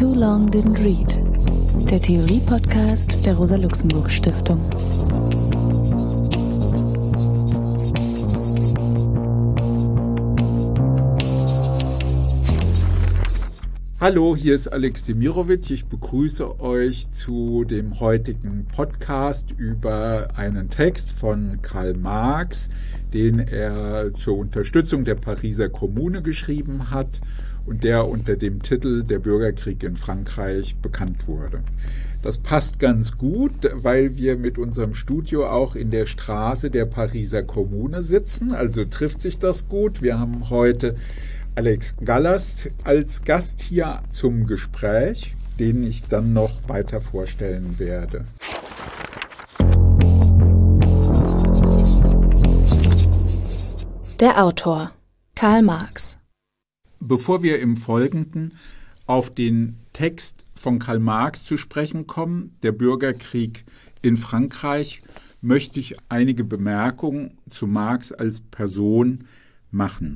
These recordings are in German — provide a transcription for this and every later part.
Too Long Didn't Read, der Theorie-Podcast der Rosa-Luxemburg-Stiftung. Hallo, hier ist Alex Demirovic. Ich begrüße euch zu dem heutigen Podcast über einen Text von Karl Marx, den er zur Unterstützung der Pariser Kommune geschrieben hat und der unter dem Titel Der Bürgerkrieg in Frankreich bekannt wurde. Das passt ganz gut, weil wir mit unserem Studio auch in der Straße der Pariser Kommune sitzen, also trifft sich das gut. Wir haben heute Alex Gallas als Gast hier zum Gespräch, den ich dann noch weiter vorstellen werde. Der Autor Karl Marx. Bevor wir im Folgenden auf den Text von Karl Marx zu sprechen kommen, der Bürgerkrieg in Frankreich, möchte ich einige Bemerkungen zu Marx als Person machen.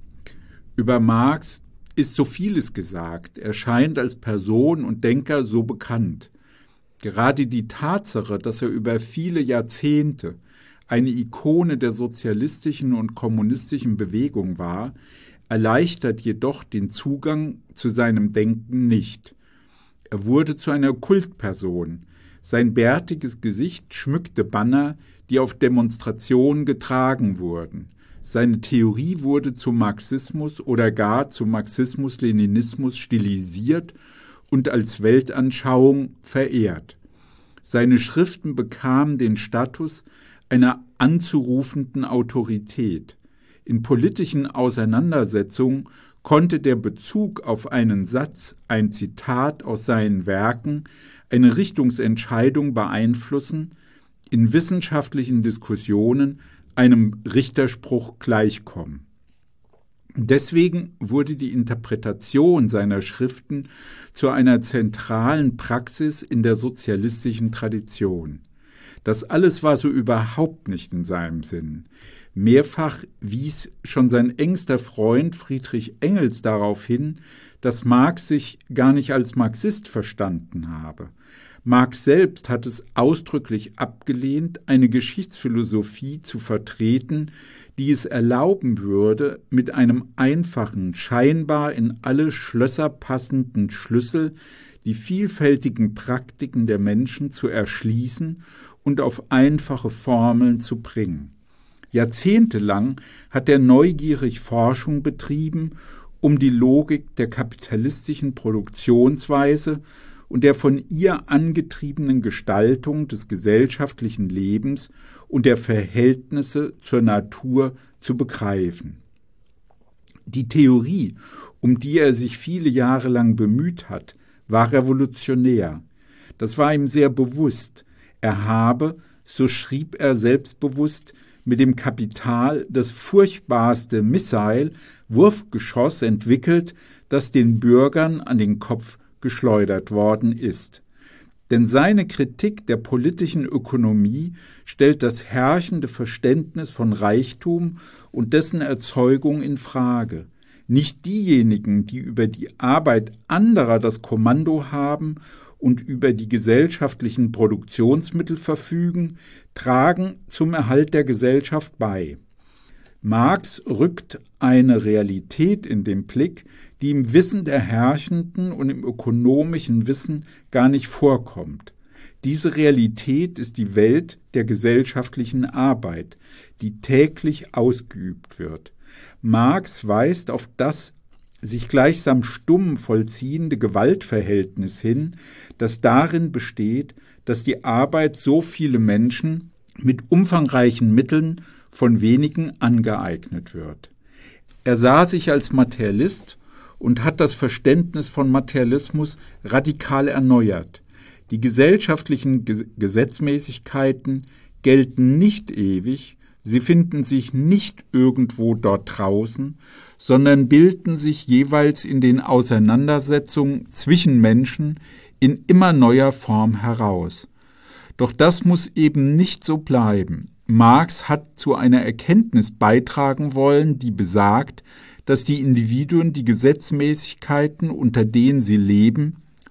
Über Marx ist so vieles gesagt. Er scheint als Person und Denker so bekannt. Gerade die Tatsache, dass er über viele Jahrzehnte eine Ikone der sozialistischen und kommunistischen Bewegung war, erleichtert jedoch den Zugang zu seinem Denken nicht. Er wurde zu einer Kultperson. Sein bärtiges Gesicht schmückte Banner, die auf Demonstrationen getragen wurden. Seine Theorie wurde zum Marxismus oder gar zum Marxismus-Leninismus stilisiert und als Weltanschauung verehrt. Seine Schriften bekamen den Status einer anzurufenden Autorität. In politischen Auseinandersetzungen konnte der Bezug auf einen Satz, ein Zitat aus seinen Werken, eine Richtungsentscheidung beeinflussen, in wissenschaftlichen Diskussionen einem Richterspruch gleichkommen. Deswegen wurde die Interpretation seiner Schriften zu einer zentralen Praxis in der sozialistischen Tradition. Das alles war so überhaupt nicht in seinem Sinn. Mehrfach wies schon sein engster Freund Friedrich Engels darauf hin, dass Marx sich gar nicht als Marxist verstanden habe. Marx selbst hat es ausdrücklich abgelehnt, eine Geschichtsphilosophie zu vertreten, die es erlauben würde, mit einem einfachen, scheinbar in alle Schlösser passenden Schlüssel die vielfältigen Praktiken der Menschen zu erschließen und auf einfache Formeln zu bringen. Jahrzehntelang hat er neugierig Forschung betrieben, um die Logik der kapitalistischen Produktionsweise und der von ihr angetriebenen Gestaltung des gesellschaftlichen Lebens und der Verhältnisse zur Natur zu begreifen. Die Theorie, um die er sich viele Jahre lang bemüht hat, war revolutionär. Das war ihm sehr bewusst. Er habe, so schrieb er selbstbewusst, mit dem Kapital das furchtbarste Missile, Wurfgeschoss entwickelt, das den Bürgern an den Kopf geschleudert worden ist. Denn seine Kritik der politischen Ökonomie stellt das herrschende Verständnis von Reichtum und dessen Erzeugung in Frage. Nicht diejenigen, die über die Arbeit anderer das Kommando haben und über die gesellschaftlichen Produktionsmittel verfügen, tragen zum Erhalt der Gesellschaft bei. Marx rückt eine Realität in den Blick, die im Wissen der Herrschenden und im ökonomischen Wissen gar nicht vorkommt. Diese Realität ist die Welt der gesellschaftlichen Arbeit, die täglich ausgeübt wird. Marx weist auf das sich gleichsam stumm vollziehende Gewaltverhältnis hin, das darin besteht, dass die Arbeit so viele Menschen mit umfangreichen Mitteln von wenigen angeeignet wird. Er sah sich als Materialist und hat das Verständnis von Materialismus radikal erneuert. Die gesellschaftlichen Gesetzmäßigkeiten gelten nicht ewig, sie finden sich nicht irgendwo dort draußen, sondern bilden sich jeweils in den Auseinandersetzungen zwischen Menschen in immer neuer Form heraus. Doch das muss eben nicht so bleiben. Marx hat zu einer Erkenntnis beitragen wollen, die besagt, dass die Individuen die Gesetzmäßigkeiten, unter denen sie leben,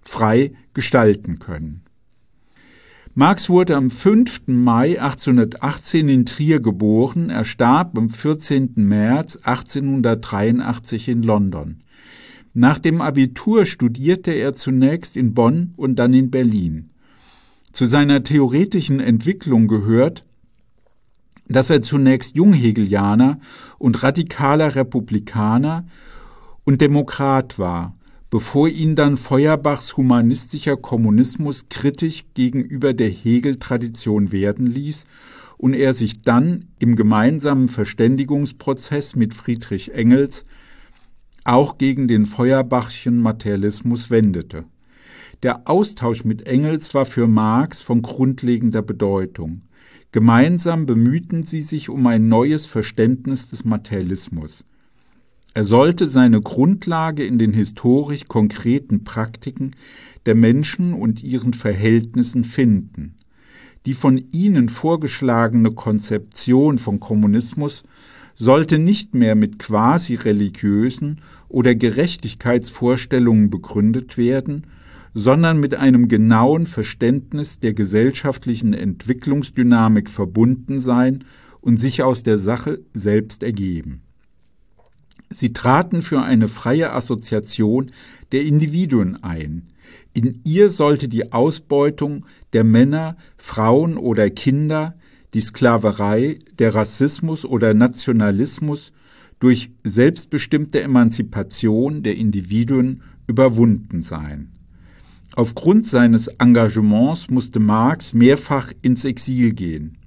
frei gestalten können. Marx wurde am 5. Mai 1818 in Trier geboren, er starb am 14. März 1883 in London. Nach dem Abitur studierte er zunächst in Bonn und dann in Berlin. Zu seiner theoretischen Entwicklung gehört, dass er zunächst Junghegelianer und radikaler Republikaner und Demokrat war, bevor ihn dann Feuerbachs humanistischer Kommunismus kritisch gegenüber der Hegel-Tradition werden ließ und er sich dann im gemeinsamen Verständigungsprozess mit Friedrich Engels auch gegen den Feuerbachschen Materialismus wendete. Der Austausch mit Engels war für Marx von grundlegender Bedeutung. Gemeinsam bemühten sie sich um ein neues Verständnis des Materialismus. Er sollte seine Grundlage in den historisch konkreten Praktiken der Menschen und ihren Verhältnissen finden. Die von ihnen vorgeschlagene Konzeption von Kommunismus sollte nicht mehr mit quasi religiösen oder Gerechtigkeitsvorstellungen begründet werden, sondern mit einem genauen Verständnis der gesellschaftlichen Entwicklungsdynamik verbunden sein und sich aus der Sache selbst ergeben. Sie traten für eine freie Assoziation der Individuen ein. In ihr sollte die Ausbeutung der Männer, Frauen oder Kinder, die Sklaverei, der Rassismus oder Nationalismus durch selbstbestimmte Emanzipation der Individuen überwunden sein. Aufgrund seines Engagements musste Marx mehrfach ins Exil gehen.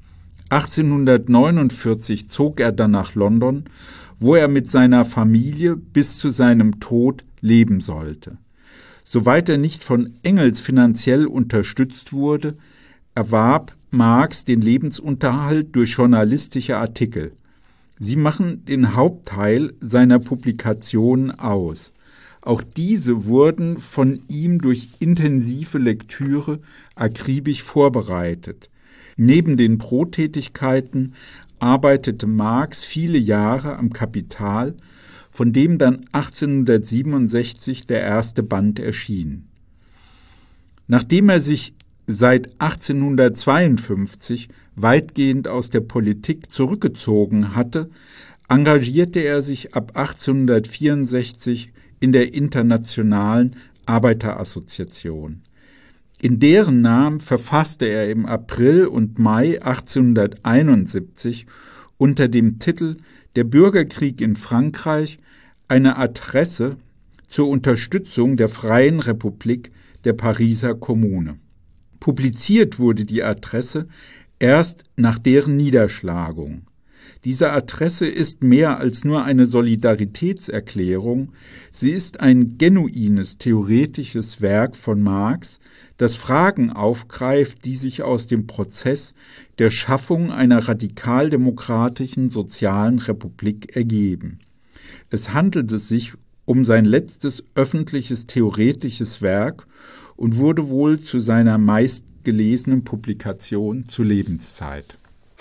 1849 zog er dann nach London, wo er mit seiner Familie bis zu seinem Tod leben sollte. Soweit er nicht von Engels finanziell unterstützt wurde, erwarb Marx den Lebensunterhalt durch journalistische Artikel. Sie machen den Hauptteil seiner Publikationen aus. Auch diese wurden von ihm durch intensive Lektüre akribisch vorbereitet. Neben den Brottätigkeiten arbeitete Marx viele Jahre am Kapital, von dem dann 1867 der erste Band erschien. Nachdem er sich seit 1852 weitgehend aus der Politik zurückgezogen hatte, engagierte er sich ab 1864 in der Internationalen Arbeiterassoziation. In deren Namen verfasste er im April und Mai 1871 unter dem Titel »Der Bürgerkrieg in Frankreich« eine Adresse zur Unterstützung der Freien Republik der Pariser Kommune. Publiziert wurde die Adresse erst nach deren Niederschlagung. Diese Adresse ist mehr als nur eine Solidaritätserklärung, sie ist ein genuines theoretisches Werk von Marx, das Fragen aufgreift, die sich aus dem Prozess der Schaffung einer radikaldemokratischen sozialen Republik ergeben. Es handelte sich um sein letztes öffentliches theoretisches Werk und wurde wohl zu seiner meistgelesenen Publikation zur Lebenszeit.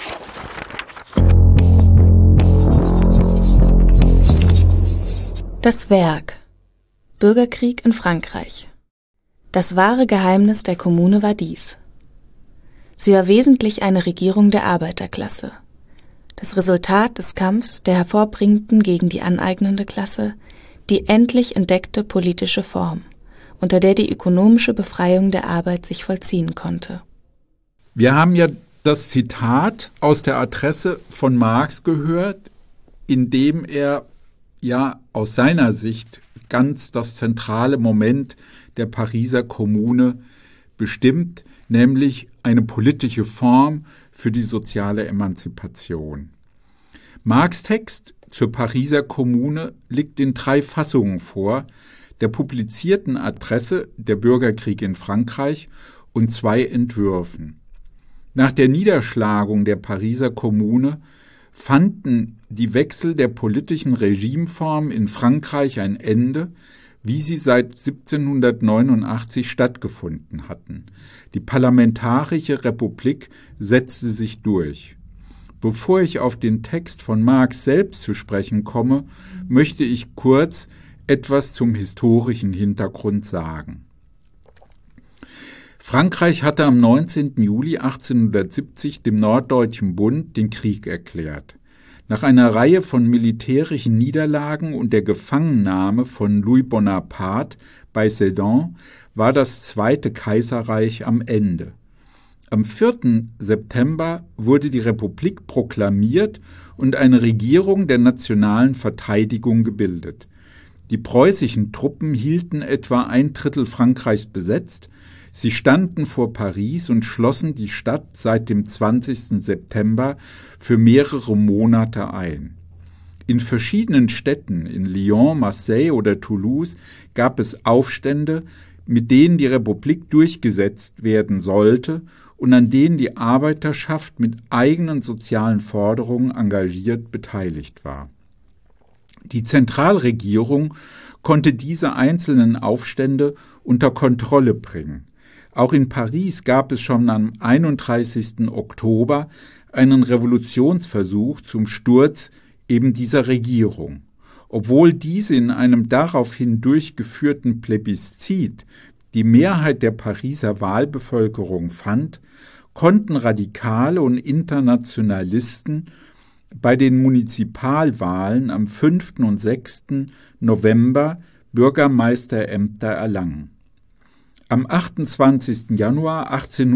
Das Werk Bürgerkrieg in Frankreich. Das wahre Geheimnis der Kommune war dies: Sie war wesentlich eine Regierung der Arbeiterklasse, das Resultat des Kampfs der Hervorbringenden gegen die aneignende Klasse, die endlich entdeckte politische Form, unter der die ökonomische Befreiung der Arbeit sich vollziehen konnte. Wir haben ja das Zitat aus der Adresse von Marx gehört, in dem er ja aus seiner Sicht ganz das zentrale Moment der Pariser Kommune bestimmt, nämlich eine politische Form für die soziale Emanzipation. Marx' Text zur Pariser Kommune liegt in 3 Fassungen vor, der publizierten Adresse »Der Bürgerkrieg in Frankreich« und 2 Entwürfen. Nach der Niederschlagung der Pariser Kommune fanden die Wechsel der politischen Regimeform in Frankreich ein Ende, wie sie seit 1789 stattgefunden hatten. Die parlamentarische Republik setzte sich durch. Bevor ich auf den Text von Marx selbst zu sprechen komme, möchte ich kurz etwas zum historischen Hintergrund sagen. Frankreich hatte am 19. Juli 1870 dem Norddeutschen Bund den Krieg erklärt. Nach einer Reihe von militärischen Niederlagen und der Gefangennahme von Louis Bonaparte bei Sedan war das Zweite Kaiserreich am Ende. Am 4. September wurde die Republik proklamiert und eine Regierung der nationalen Verteidigung gebildet. Die preußischen Truppen hielten etwa 1/3 Frankreichs besetzt. Sie standen vor Paris und schlossen die Stadt seit dem 20. September für mehrere Monate ein. In verschiedenen Städten, in Lyon, Marseille oder Toulouse, gab es Aufstände, mit denen die Republik durchgesetzt werden sollte und an denen die Arbeiterschaft mit eigenen sozialen Forderungen engagiert beteiligt war. Die Zentralregierung konnte diese einzelnen Aufstände unter Kontrolle bringen. Auch in Paris gab es schon am 31. Oktober einen Revolutionsversuch zum Sturz eben dieser Regierung. Obwohl diese in einem daraufhin durchgeführten Plebiszit die Mehrheit der Pariser Wahlbevölkerung fand, konnten Radikale und Internationalisten bei den Munizipalwahlen am 5. und 6. November Bürgermeisterämter erlangen. Am 28. Januar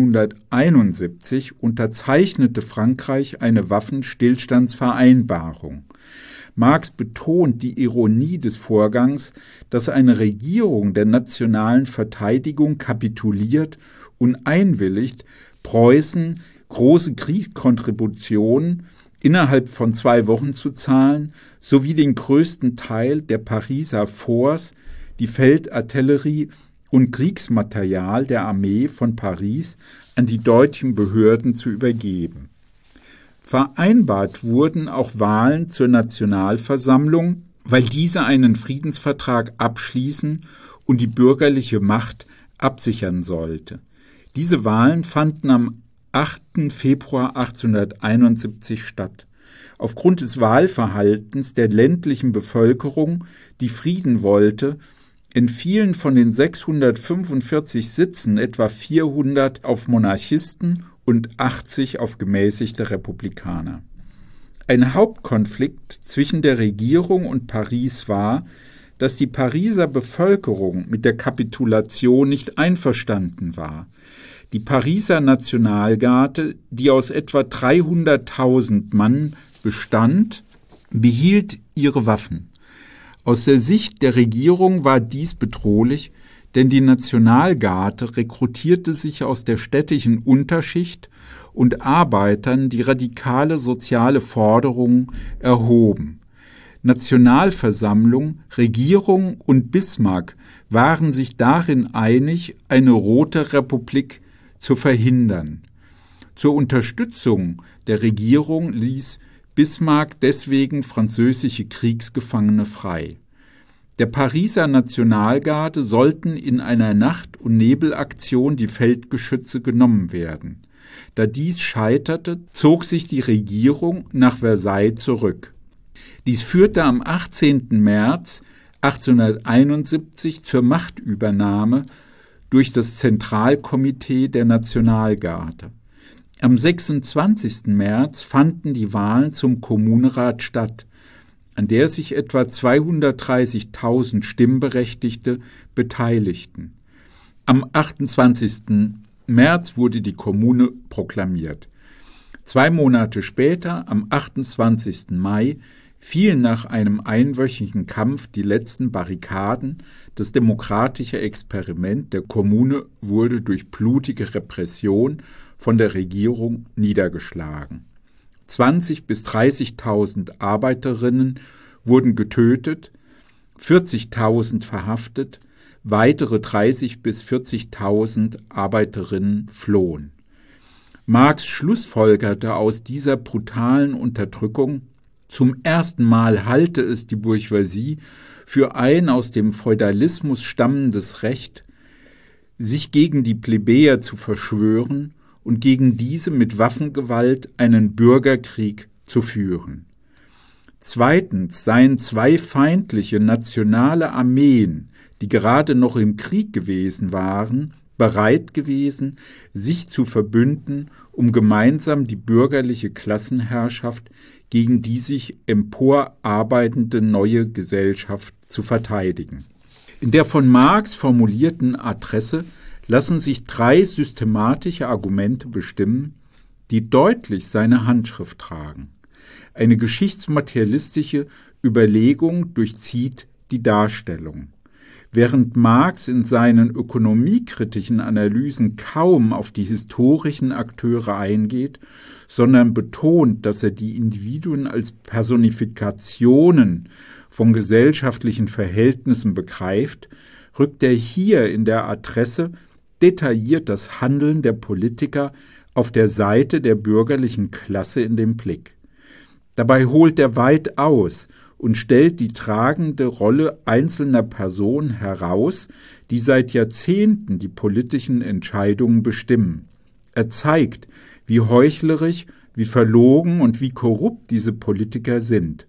1871 unterzeichnete Frankreich eine Waffenstillstandsvereinbarung. Marx betont die Ironie des Vorgangs, dass eine Regierung der nationalen Verteidigung kapituliert und einwilligt, Preußen große Kriegskontributionen innerhalb von 2 Wochen zu zahlen, sowie den größten Teil der Pariser Forts, die Feldartillerie und Kriegsmaterial der Armee von Paris an die deutschen Behörden zu übergeben. Vereinbart wurden auch Wahlen zur Nationalversammlung, weil diese einen Friedensvertrag abschließen und die bürgerliche Macht absichern sollte. Diese Wahlen fanden am 8. Februar 1871 statt. Aufgrund des Wahlverhaltens der ländlichen Bevölkerung, die Frieden wollte, entfielen von den 645 Sitzen etwa 400 auf Monarchisten und 80 auf gemäßigte Republikaner. Ein Hauptkonflikt zwischen der Regierung und Paris war, dass die Pariser Bevölkerung mit der Kapitulation nicht einverstanden war. Die Pariser Nationalgarde, die aus etwa 300.000 Mann bestand, behielt ihre Waffen. Aus der Sicht der Regierung war dies bedrohlich, denn die Nationalgarde rekrutierte sich aus der städtischen Unterschicht und Arbeitern, die radikale soziale Forderungen erhoben. Nationalversammlung, Regierung und Bismarck waren sich darin einig, eine Rote Republik zu verhindern. Zur Unterstützung der Regierung ließ Bismarck deswegen französische Kriegsgefangene frei. Der Pariser Nationalgarde sollten in einer Nacht- und Nebelaktion die Feldgeschütze genommen werden. Da dies scheiterte, zog sich die Regierung nach Versailles zurück. Dies führte am 18. März 1871 zur Machtübernahme durch das Zentralkomitee der Nationalgarde. Am 26. März fanden die Wahlen zum Kommunerat statt, an der sich etwa 230.000 Stimmberechtigte beteiligten. Am 28. März wurde die Kommune proklamiert. 2 Monate später, am 28. Mai, fielen nach einem einwöchigen Kampf die letzten Barrikaden. Das demokratische Experiment der Kommune wurde durch blutige Repression von der Regierung niedergeschlagen. 20.000 bis 30.000 Arbeiterinnen wurden getötet, 40.000 verhaftet, weitere 30.000 bis 40.000 Arbeiterinnen flohen. Marx schlussfolgerte aus dieser brutalen Unterdrückung: Zum ersten Mal halte es die Bourgeoisie für ein aus dem Feudalismus stammendes Recht, sich gegen die Plebejer zu verschwören und gegen diese mit Waffengewalt einen Bürgerkrieg zu führen. Zweitens seien 2 feindliche nationale Armeen, die gerade noch im Krieg gewesen waren, bereit gewesen, sich zu verbünden, um gemeinsam die bürgerliche Klassenherrschaft gegen die sich emporarbeitende neue Gesellschaft zu verteidigen. In der von Marx formulierten Adresse lassen sich 3 systematische Argumente bestimmen, die deutlich seine Handschrift tragen. Eine geschichtsmaterialistische Überlegung durchzieht die Darstellung. Während Marx in seinen ökonomiekritischen Analysen kaum auf die historischen Akteure eingeht, sondern betont, dass er die Individuen als Personifikationen von gesellschaftlichen Verhältnissen begreift, rückt er hier in der Adresse detailliert das Handeln der Politiker auf der Seite der bürgerlichen Klasse in den Blick. Dabei holt er weit aus und stellt die tragende Rolle einzelner Personen heraus, die seit Jahrzehnten die politischen Entscheidungen bestimmen. Er zeigt, wie heuchlerisch, wie verlogen und wie korrupt diese Politiker sind.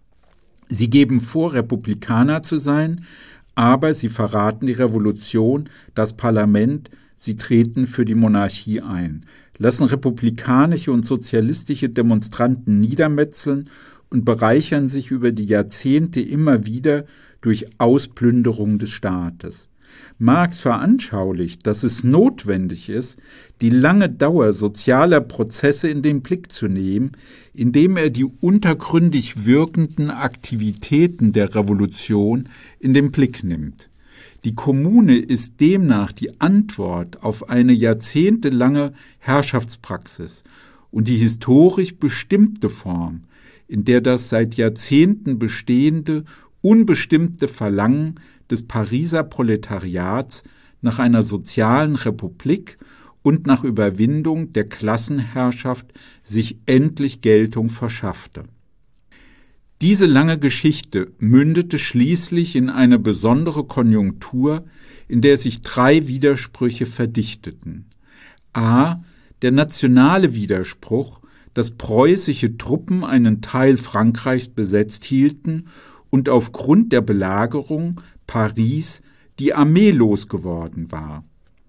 Sie geben vor, Republikaner zu sein, aber sie verraten die Revolution, das Parlament, sie treten für die Monarchie ein, lassen republikanische und sozialistische Demonstranten niedermetzeln und bereichern sich über die Jahrzehnte immer wieder durch Ausplünderung des Staates. Marx veranschaulicht, dass es notwendig ist, die lange Dauer sozialer Prozesse in den Blick zu nehmen, indem er die untergründig wirkenden Aktivitäten der Revolution in den Blick nimmt. Die Kommune ist demnach die Antwort auf eine jahrzehntelange Herrschaftspraxis und die historisch bestimmte Form, in der das seit Jahrzehnten bestehende, unbestimmte Verlangen des Pariser Proletariats nach einer sozialen Republik und nach Überwindung der Klassenherrschaft sich endlich Geltung verschaffte. Diese lange Geschichte mündete schließlich in eine besondere Konjunktur, in der sich 3 Widersprüche verdichteten. A. Der nationale Widerspruch, dass preußische Truppen einen Teil Frankreichs besetzt hielten und aufgrund der Belagerung Paris die Armee losgeworden war.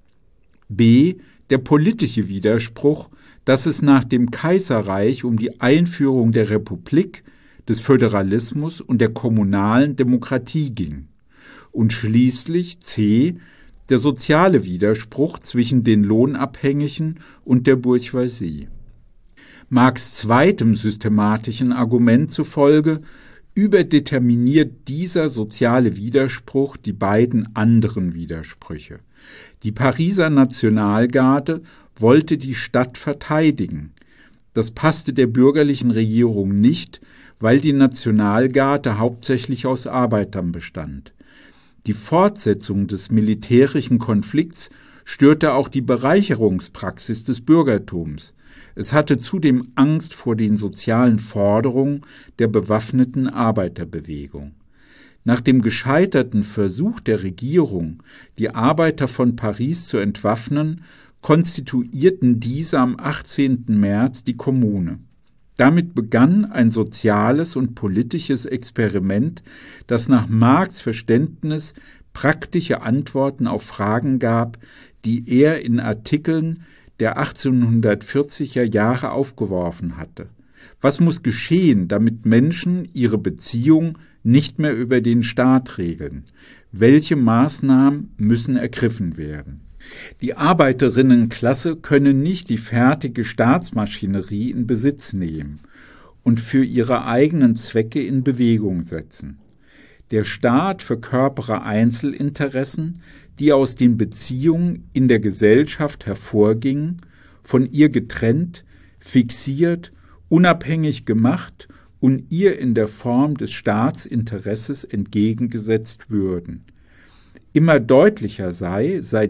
B. Der politische Widerspruch, dass es nach dem Kaiserreich um die Einführung der Republik, des Föderalismus und der kommunalen Demokratie ging. Und schließlich C. Der soziale Widerspruch zwischen den Lohnabhängigen und der Bourgeoisie. Marx' zweitem systematischen Argument zufolge überdeterminiert dieser soziale Widerspruch die beiden anderen Widersprüche. Die Pariser Nationalgarde wollte die Stadt verteidigen. Das passte der bürgerlichen Regierung nicht, weil die Nationalgarde hauptsächlich aus Arbeitern bestand. Die Fortsetzung des militärischen Konflikts störte auch die Bereicherungspraxis des Bürgertums. Es hatte zudem Angst vor den sozialen Forderungen der bewaffneten Arbeiterbewegung. Nach dem gescheiterten Versuch der Regierung, die Arbeiter von Paris zu entwaffnen, konstituierten diese am 18. März die Kommune. Damit begann ein soziales und politisches Experiment, das nach Marx' Verständnis praktische Antworten auf Fragen gab, die er in Artikeln der 1840er Jahre aufgeworfen hatte. Was muss geschehen, damit Menschen ihre Beziehung nicht mehr über den Staat regeln? Welche Maßnahmen müssen ergriffen werden? Die Arbeiterinnenklasse könne nicht die fertige Staatsmaschinerie in Besitz nehmen und für ihre eigenen Zwecke in Bewegung setzen. Der Staat verkörpere Einzelinteressen, die aus den Beziehungen in der Gesellschaft hervorgingen, von ihr getrennt, fixiert, unabhängig gemacht und ihr in der Form des Staatsinteresses entgegengesetzt würden. Immer deutlicher sei seit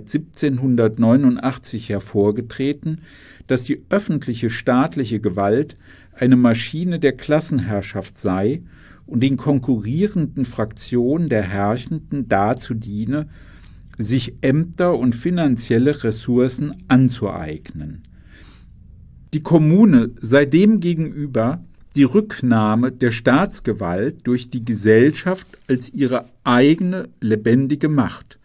1789 hervorgetreten, dass die öffentliche staatliche Gewalt eine Maschine der Klassenherrschaft sei und den konkurrierenden Fraktionen der Herrschenden dazu diene, sich Ämter und finanzielle Ressourcen anzueignen. Die Kommune sei demgegenüber die Rücknahme der Staatsgewalt durch die Gesellschaft als ihre eigene lebendige Macht,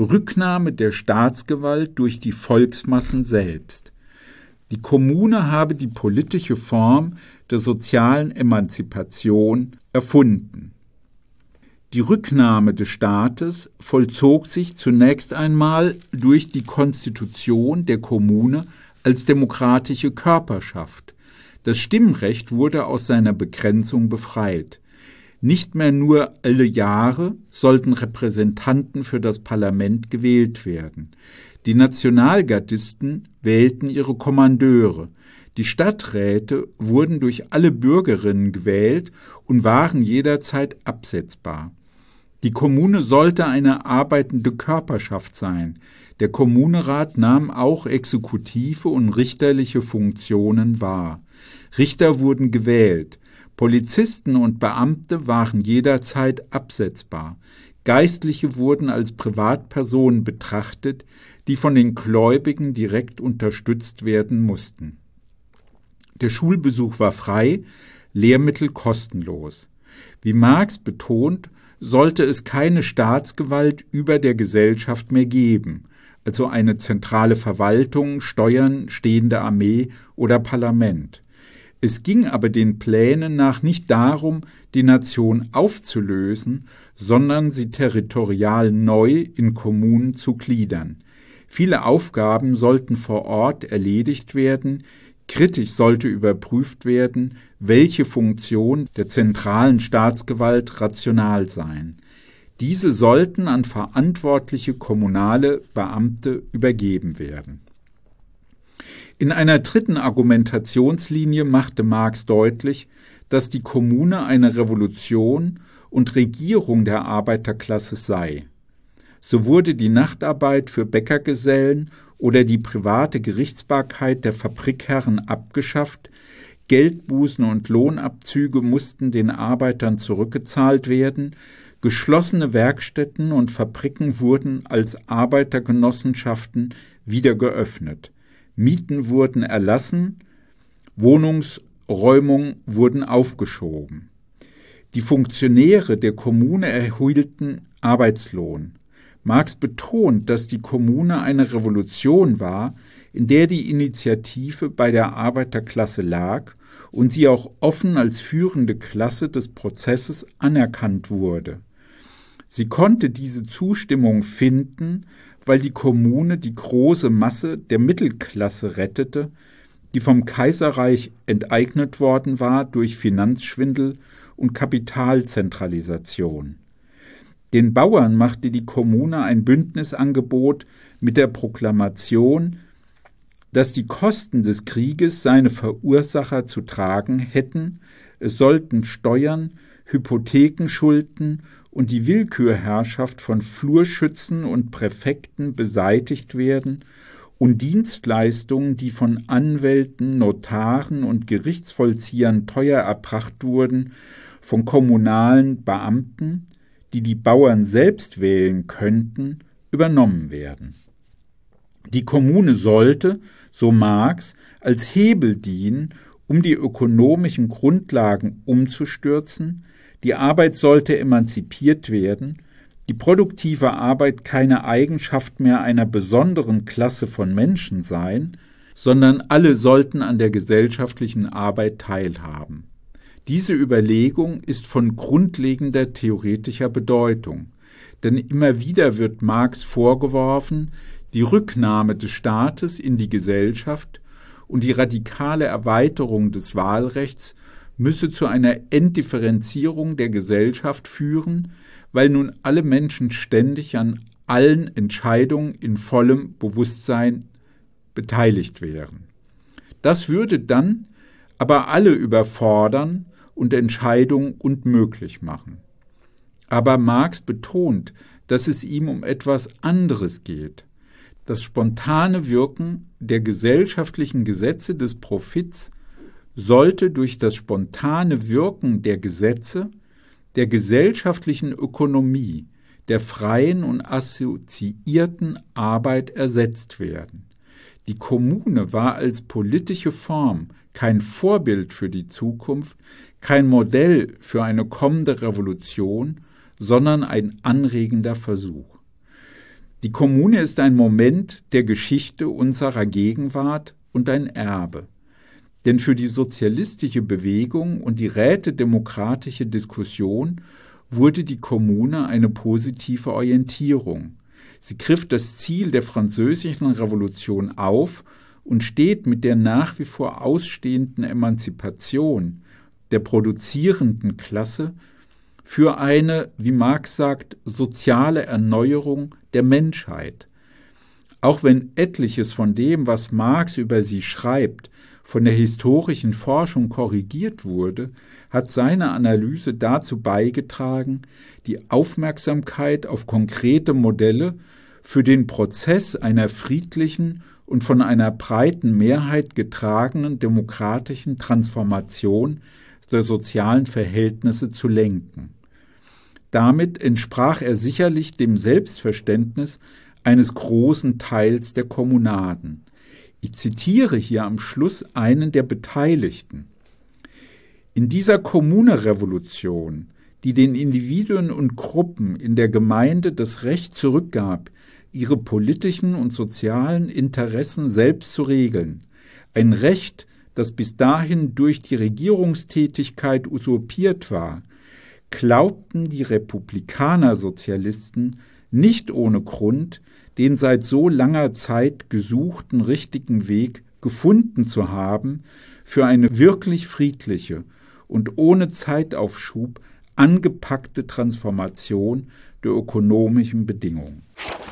Rücknahme der Staatsgewalt durch die Volksmassen selbst. Die Kommune habe die politische Form der sozialen Emanzipation erfunden. Die Rücknahme des Staates vollzog sich zunächst einmal durch die Konstitution der Kommune als demokratische Körperschaft. Das Stimmrecht wurde aus seiner Begrenzung befreit. Nicht mehr nur alle Jahre sollten Repräsentanten für das Parlament gewählt werden. Die Nationalgardisten wählten ihre Kommandeure. Die Stadträte wurden durch alle Bürgerinnen gewählt und waren jederzeit absetzbar. Die Kommune sollte eine arbeitende Körperschaft sein. Der Kommunerat nahm auch exekutive und richterliche Funktionen wahr. Richter wurden gewählt. Polizisten und Beamte waren jederzeit absetzbar. Geistliche wurden als Privatpersonen betrachtet, die von den Gläubigen direkt unterstützt werden mussten. Der Schulbesuch war frei, Lehrmittel kostenlos. Wie Marx betont, sollte es keine Staatsgewalt über der Gesellschaft mehr geben, also eine zentrale Verwaltung, Steuern, stehende Armee oder Parlament. Es ging aber den Plänen nach nicht darum, die Nation aufzulösen, sondern sie territorial neu in Kommunen zu gliedern. Viele Aufgaben sollten vor Ort erledigt werden, kritisch sollte überprüft werden, welche Funktion der zentralen Staatsgewalt rational seien. Diese sollten an verantwortliche kommunale Beamte übergeben werden. In einer dritten Argumentationslinie machte Marx deutlich, dass die Kommune eine Revolution und Regierung der Arbeiterklasse sei. So wurde die Nachtarbeit für Bäckergesellen oder die private Gerichtsbarkeit der Fabrikherren abgeschafft, Geldbußen und Lohnabzüge mussten den Arbeitern zurückgezahlt werden, geschlossene Werkstätten und Fabriken wurden als Arbeitergenossenschaften wieder geöffnet. Mieten wurden erlassen, Wohnungsräumungen wurden aufgeschoben. Die Funktionäre der Kommune erhielten Arbeitslohn. Marx betont, dass die Kommune eine Revolution war, in der die Initiative bei der Arbeiterklasse lag und sie auch offen als führende Klasse des Prozesses anerkannt wurde. Sie konnte diese Zustimmung finden, weil die Kommune die große Masse der Mittelklasse rettete, die vom Kaiserreich enteignet worden war durch Finanzschwindel und Kapitalzentralisation. Den Bauern machte die Kommune ein Bündnisangebot mit der Proklamation, dass die Kosten des Krieges seine Verursacher zu tragen hätten, es sollten Steuern, Hypothekenschulden und die Willkürherrschaft von Flurschützen und Präfekten beseitigt werden und Dienstleistungen, die von Anwälten, Notaren und Gerichtsvollziehern teuer erbracht wurden, von kommunalen Beamten, die die Bauern selbst wählen könnten, übernommen werden. Die Kommune sollte, so Marx, als Hebel dienen, um die ökonomischen Grundlagen umzustürzen, die Arbeit sollte emanzipiert werden, die produktive Arbeit keine Eigenschaft mehr einer besonderen Klasse von Menschen sein, sondern alle sollten an der gesellschaftlichen Arbeit teilhaben. Diese Überlegung ist von grundlegender theoretischer Bedeutung, denn immer wieder wird Marx vorgeworfen, die Rücknahme des Staates in die Gesellschaft und die radikale Erweiterung des Wahlrechts müsse zu einer Entdifferenzierung der Gesellschaft führen, weil nun alle Menschen ständig an allen Entscheidungen in vollem Bewusstsein beteiligt wären. Das würde dann aber alle überfordern und Entscheidungen unmöglich machen. Aber Marx betont, dass es ihm um etwas anderes geht. Das spontane Wirken der gesellschaftlichen Gesetze des Profits sollte durch das spontane Wirken der Gesetze der gesellschaftlichen Ökonomie, der freien und assoziierten Arbeit ersetzt werden. Die Kommune war als politische Form kein Vorbild für die Zukunft, kein Modell für eine kommende Revolution, sondern ein anregender Versuch. Die Kommune ist ein Moment der Geschichte unserer Gegenwart und ein Erbe. Denn für die sozialistische Bewegung und die rätedemokratische Diskussion wurde die Kommune eine positive Orientierung. Sie griff das Ziel der Französischen Revolution auf und steht mit der nach wie vor ausstehenden Emanzipation der produzierenden Klasse für eine, wie Marx sagt, soziale Erneuerung der Menschheit. Auch wenn etliches von dem, was Marx über sie schreibt, von der historischen Forschung korrigiert wurde, hat seine Analyse dazu beigetragen, die Aufmerksamkeit auf konkrete Modelle für den Prozess einer friedlichen und von einer breiten Mehrheit getragenen demokratischen Transformation der sozialen Verhältnisse zu lenken. Damit entsprach er sicherlich dem Selbstverständnis eines großen Teils der Kommunaden. Ich zitiere hier am Schluss einen der Beteiligten. In dieser Kommunerevolution, die den Individuen und Gruppen in der Gemeinde das Recht zurückgab, ihre politischen und sozialen Interessen selbst zu regeln, ein Recht, das bis dahin durch die Regierungstätigkeit usurpiert war, glaubten die Republikaner-Sozialisten nicht ohne Grund, den seit so langer Zeit gesuchten richtigen Weg gefunden zu haben für eine wirklich friedliche und ohne Zeitaufschub angepackte Transformation der ökonomischen Bedingungen.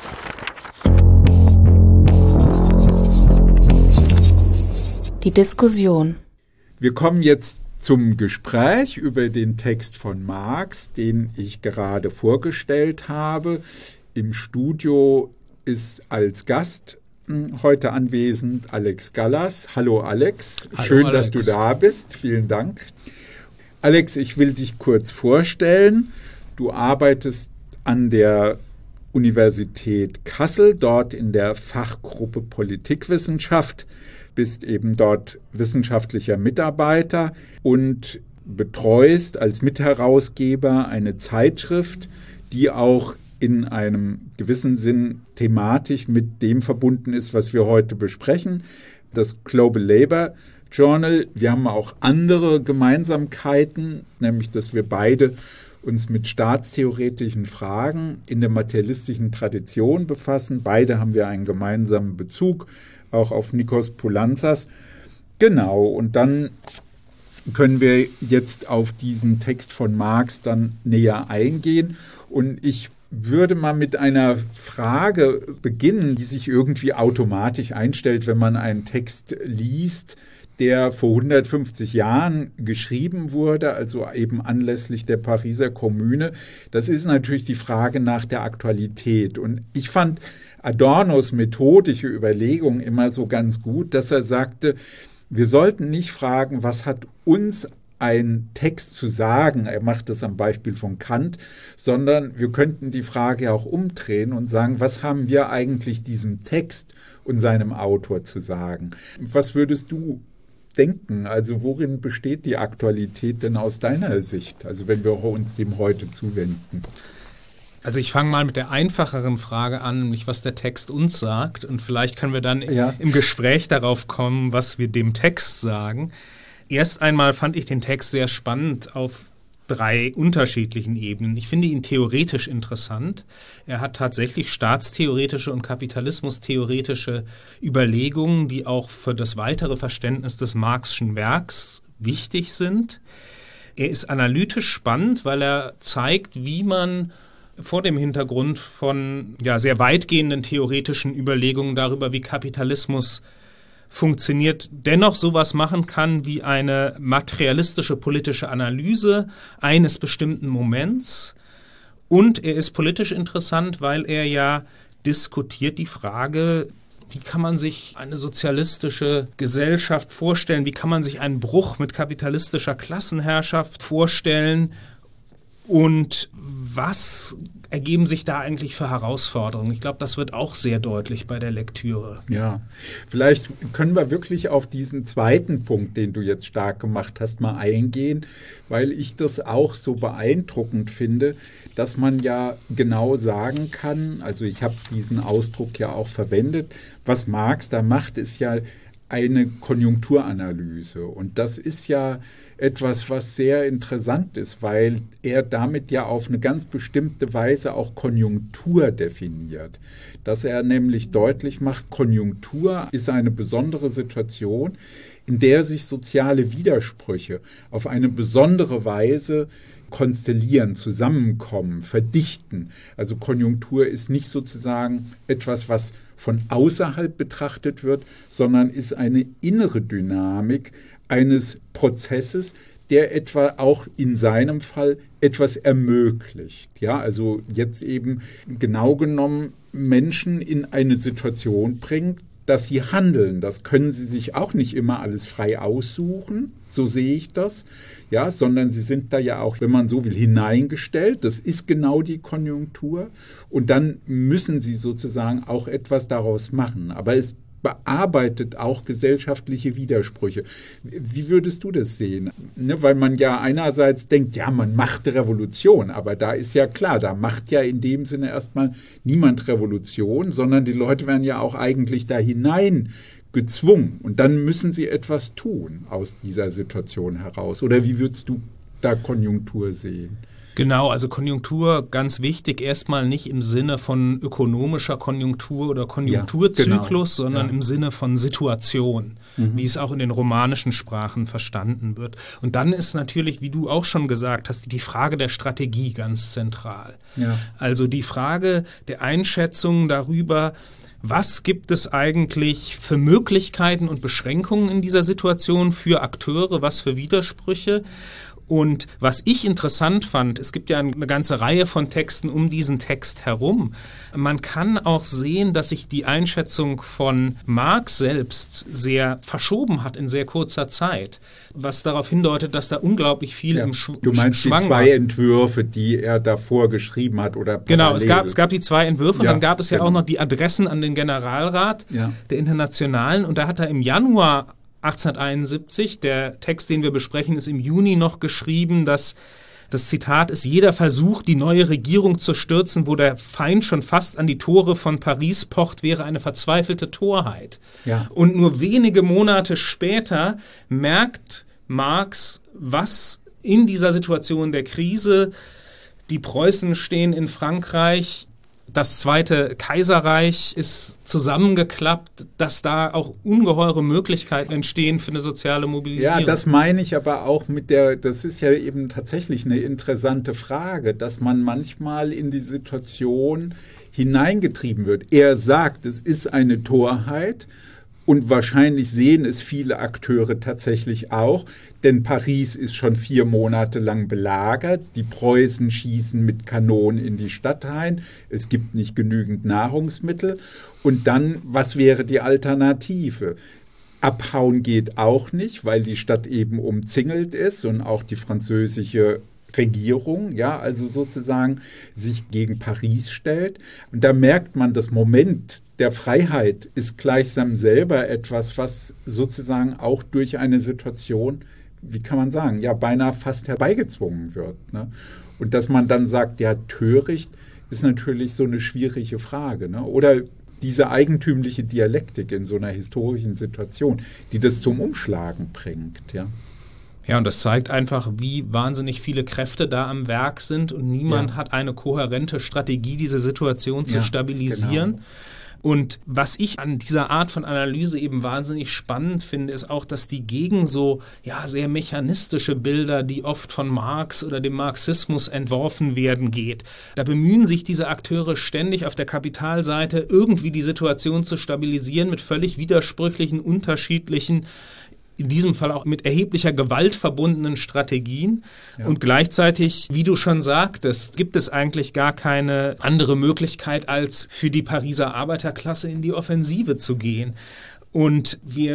Die Diskussion. Wir kommen jetzt zum Gespräch über den Text von Marx, den ich gerade vorgestellt habe. Im Studio ist als Gast heute anwesend Alex Gallas. Hallo Alex, Hallo schön, Alex. dass du da bist. Vielen Dank. Alex, ich will dich kurz vorstellen. Du arbeitest an der Universität Kassel, dort in der Fachgruppe Politikwissenschaft, bist eben dort wissenschaftlicher Mitarbeiter und betreust als Mitherausgeber eine Zeitschrift, die auch in einem gewissen Sinn thematisch mit dem verbunden ist, was wir heute besprechen, das Global Labour Journal. Wir haben auch andere Gemeinsamkeiten, nämlich dass wir beide uns mit staatstheoretischen Fragen in der materialistischen Tradition befassen. Beide haben wir einen gemeinsamen Bezug, auch auf Nikos Poulantzas. Genau, und dann können wir jetzt auf diesen Text von Marx dann näher eingehen. Und ich würde mal mit einer Frage beginnen, die sich irgendwie automatisch einstellt, wenn man einen Text liest, der vor 150 Jahren geschrieben wurde, also eben anlässlich der Pariser Kommune. Das ist natürlich die Frage nach der Aktualität. Und ich fand Adornos methodische Überlegung immer so ganz gut, dass er sagte, wir sollten nicht fragen, was hat uns ein Text zu sagen, er macht das am Beispiel von Kant, sondern wir könnten die Frage auch umdrehen und sagen, was haben wir eigentlich diesem Text und seinem Autor zu sagen? Was würdest du denken? Also worin besteht die Aktualität denn aus deiner Sicht? Also wenn wir uns dem heute zuwenden. Also ich fange mal mit der einfacheren Frage an, nämlich was der Text uns sagt. Und vielleicht können wir dann im Gespräch darauf kommen, was wir dem Text sagen. Erst einmal fand ich den Text sehr spannend auf 3 unterschiedlichen Ebenen. Ich finde ihn theoretisch interessant. Er hat tatsächlich staatstheoretische und kapitalismustheoretische Überlegungen, die auch für das weitere Verständnis des Marxschen Werks wichtig sind. Er ist analytisch spannend, weil er zeigt, wie man vor dem Hintergrund von sehr weitgehenden theoretischen Überlegungen darüber, wie Kapitalismus funktioniert, dennoch sowas machen kann wie eine materialistische politische Analyse eines bestimmten Moments. Und er ist politisch interessant, weil er ja diskutiert die Frage, wie kann man sich eine sozialistische Gesellschaft vorstellen, wie kann man sich einen Bruch mit kapitalistischer Klassenherrschaft vorstellen Und was ergeben sich da eigentlich für Herausforderungen? Ich glaube, das wird auch sehr deutlich bei der Lektüre. Ja, vielleicht können wir wirklich auf diesen zweiten Punkt, den du jetzt stark gemacht hast, mal eingehen, weil ich das auch so beeindruckend finde, dass man ja genau sagen kann, also ich habe diesen Ausdruck ja auch verwendet, was Marx da macht, ist ja eine Konjunkturanalyse. Und das ist ja etwas, was sehr interessant ist, weil er damit ja auf eine ganz bestimmte Weise auch Konjunktur definiert. Dass er nämlich deutlich macht, Konjunktur ist eine besondere Situation, in der sich soziale Widersprüche auf eine besondere Weise konstellieren, zusammenkommen, verdichten. Also Konjunktur ist nicht sozusagen etwas, was von außerhalb betrachtet wird, sondern ist eine innere Dynamik eines Prozesses, der etwa auch in seinem Fall etwas ermöglicht. Ja, also jetzt eben genau genommen Menschen in eine Situation bringt, dass sie handeln. Das können sie sich auch nicht immer alles frei aussuchen, so sehe ich das, ja, sondern sie sind da ja auch, wenn man so will, hineingestellt. Das ist genau die Konjunktur. Und dann müssen sie sozusagen auch etwas daraus machen. Aber es bearbeitet auch gesellschaftliche Widersprüche. Wie würdest du das sehen? Ne, weil man ja einerseits denkt, ja, man macht Revolution, aber da ist ja klar, da macht ja in dem Sinne erstmal niemand Revolution, sondern die Leute werden ja auch eigentlich da hinein gezwungen und dann müssen sie etwas tun aus dieser Situation heraus. Oder wie würdest du da Konjunktur sehen? Genau, also Konjunktur ganz wichtig, erstmal nicht im Sinne von ökonomischer Konjunktur oder Konjunkturzyklus, sondern im Sinne von Situation, wie es auch in den romanischen Sprachen verstanden wird. Und dann ist natürlich, wie du auch schon gesagt hast, die Frage der Strategie ganz zentral. Ja. Also die Frage der Einschätzung darüber, was gibt es eigentlich für Möglichkeiten und Beschränkungen in dieser Situation für Akteure, was für Widersprüche? Und was ich interessant fand, es gibt ja eine ganze Reihe von Texten um diesen Text herum. Man kann auch sehen, dass sich die Einschätzung von Marx selbst sehr verschoben hat in sehr kurzer Zeit, was darauf hindeutet, dass da unglaublich viel im Schwang war. Du meinst die zwei Entwürfe, die er davor geschrieben hat oder parallel. Genau, es gab die zwei Entwürfe und dann gab es ja auch noch die Adressen an den Generalrat der Internationalen und da hat er im Januar 1871, der Text, den wir besprechen, ist im Juni noch geschrieben, dass das Zitat ist, jeder Versuch, die neue Regierung zu stürzen, wo der Feind schon fast an die Tore von Paris pocht, wäre eine verzweifelte Torheit. Ja. Und nur wenige Monate später merkt Marx, was in dieser Situation der Krise, die Preußen stehen in Frankreich, das Zweite Kaiserreich ist zusammengeklappt, dass da auch ungeheure Möglichkeiten entstehen für eine soziale Mobilisierung. Ja, das meine ich aber auch das ist ja eben tatsächlich eine interessante Frage, dass man manchmal in die Situation hineingetrieben wird. Er sagt, es ist eine Torheit. Und wahrscheinlich sehen es viele Akteure tatsächlich auch, denn Paris ist schon 4 Monate lang belagert. Die Preußen schießen mit Kanonen in die Stadt rein. Es gibt nicht genügend Nahrungsmittel. Und dann, was wäre die Alternative? Abhauen geht auch nicht, weil die Stadt eben umzingelt ist und auch die französische Regierung, ja, also sozusagen sich gegen Paris stellt. Und da merkt man, das Moment der Freiheit ist gleichsam selber etwas, was sozusagen auch durch eine Situation, wie kann man sagen, ja, beinahe fast herbeigezwungen wird. Ne? Und dass man dann sagt, ja, töricht, ist natürlich so eine schwierige Frage. Ne? Oder diese eigentümliche Dialektik in so einer historischen Situation, die das zum Umschlagen bringt, ja. Ja, und das zeigt einfach, wie wahnsinnig viele Kräfte da am Werk sind und niemand hat eine kohärente Strategie, diese Situation zu stabilisieren. Genau. Und was ich an dieser Art von Analyse eben wahnsinnig spannend finde, ist auch, dass die gegen so sehr mechanistische Bilder, die oft von Marx oder dem Marxismus entworfen werden, geht. Da bemühen sich diese Akteure ständig auf der Kapitalseite irgendwie die Situation zu stabilisieren mit völlig widersprüchlichen, unterschiedlichen, in diesem Fall auch mit erheblicher Gewalt verbundenen Strategien. Ja. Und gleichzeitig, wie du schon sagtest, gibt es eigentlich gar keine andere Möglichkeit, als für die Pariser Arbeiterklasse in die Offensive zu gehen. Und wir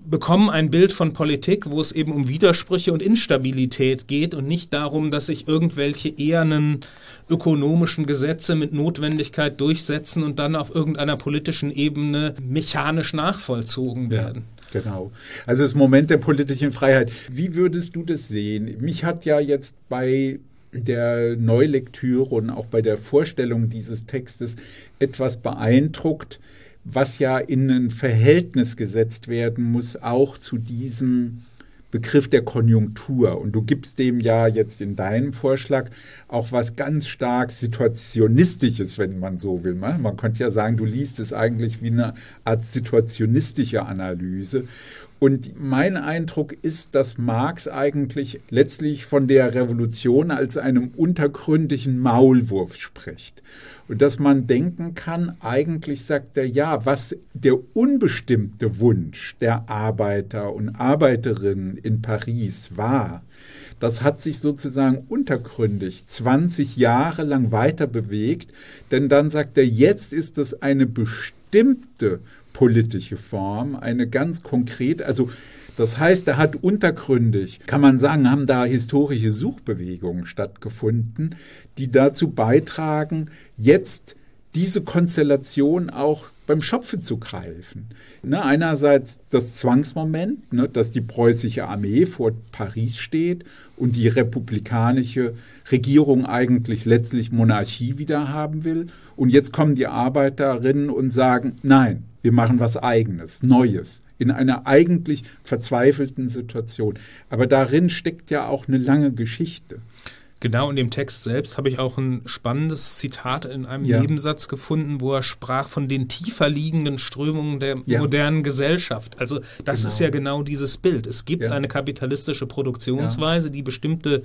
bekommen ein Bild von Politik, wo es eben um Widersprüche und Instabilität geht und nicht darum, dass sich irgendwelche ehernen ökonomischen Gesetze mit Notwendigkeit durchsetzen und dann auf irgendeiner politischen Ebene mechanisch nachvollzogen werden. Genau. Also das Moment der politischen Freiheit. Wie würdest du das sehen? Mich hat ja jetzt bei der Neulektüre und auch bei der Vorstellung dieses Textes etwas beeindruckt, was ja in ein Verhältnis gesetzt werden muss, auch zu diesem Begriff der Konjunktur. Und du gibst dem ja jetzt in deinem Vorschlag auch was ganz stark Situationistisches, wenn man so will. Man könnte ja sagen, du liest es eigentlich wie eine Art situationistische Analyse. Und mein Eindruck ist, dass Marx eigentlich letztlich von der Revolution als einem untergründigen Maulwurf spricht. Und dass man denken kann, eigentlich sagt er, ja, was der unbestimmte Wunsch der Arbeiter und Arbeiterinnen in Paris war, das hat sich sozusagen untergründig 20 Jahre lang weiter bewegt. Denn dann sagt er, jetzt ist es eine bestimmte politische Form, eine ganz konkrete, also das heißt, da hat untergründig, kann man sagen, haben da historische Suchbewegungen stattgefunden, die dazu beitragen, jetzt diese Konstellation auch beim Schopfe zu greifen. Einerseits das Zwangsmoment, dass die preußische Armee vor Paris steht und die republikanische Regierung eigentlich letztlich Monarchie wieder haben will. Und jetzt kommen die Arbeiterinnen und sagen, nein, wir machen was Eigenes, Neues, in einer eigentlich verzweifelten Situation. Aber darin steckt ja auch eine lange Geschichte. Genau, in dem Text selbst habe ich auch ein spannendes Zitat in einem Nebensatz gefunden, wo er sprach von den tiefer liegenden Strömungen der modernen Gesellschaft. Also das ist ja genau dieses Bild. Es gibt eine kapitalistische Produktionsweise, die bestimmte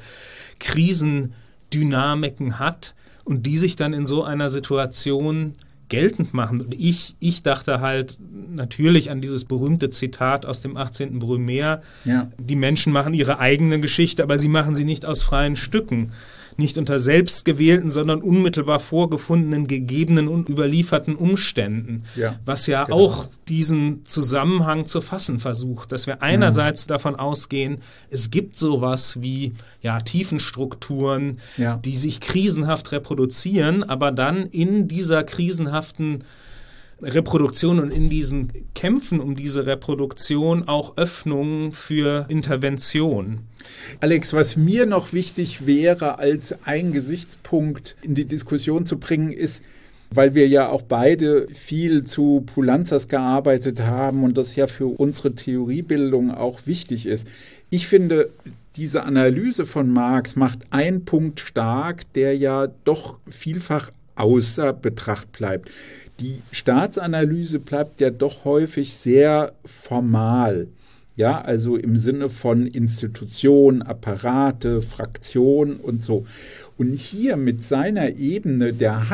Krisendynamiken hat und die sich dann in so einer Situation geltend machen. Und ich dachte halt natürlich an dieses berühmte Zitat aus dem 18. Brumaire. Ja. Die Menschen machen ihre eigene Geschichte, aber sie machen sie nicht aus freien Stücken. Nicht unter selbstgewählten, sondern unmittelbar vorgefundenen, gegebenen und überlieferten Umständen. Ja, was ja auch diesen Zusammenhang zu fassen versucht. Dass wir einerseits davon ausgehen, es gibt sowas wie Tiefenstrukturen, die sich krisenhaft reproduzieren, aber dann in dieser krisenhaften Reproduktion und in diesen Kämpfen um diese Reproduktion auch Öffnungen für Intervention. Alex, was mir noch wichtig wäre, als ein Gesichtspunkt in die Diskussion zu bringen, ist, weil wir ja auch beide viel zu Poulantzas gearbeitet haben und das ja für unsere Theoriebildung auch wichtig ist. Ich finde, diese Analyse von Marx macht einen Punkt stark, der ja doch vielfach außer Betracht bleibt. Die Staatsanalyse bleibt ja doch häufig sehr formal. Ja, also im Sinne von Institutionen, Apparate, Fraktionen und so. Und hier mit seiner Ebene der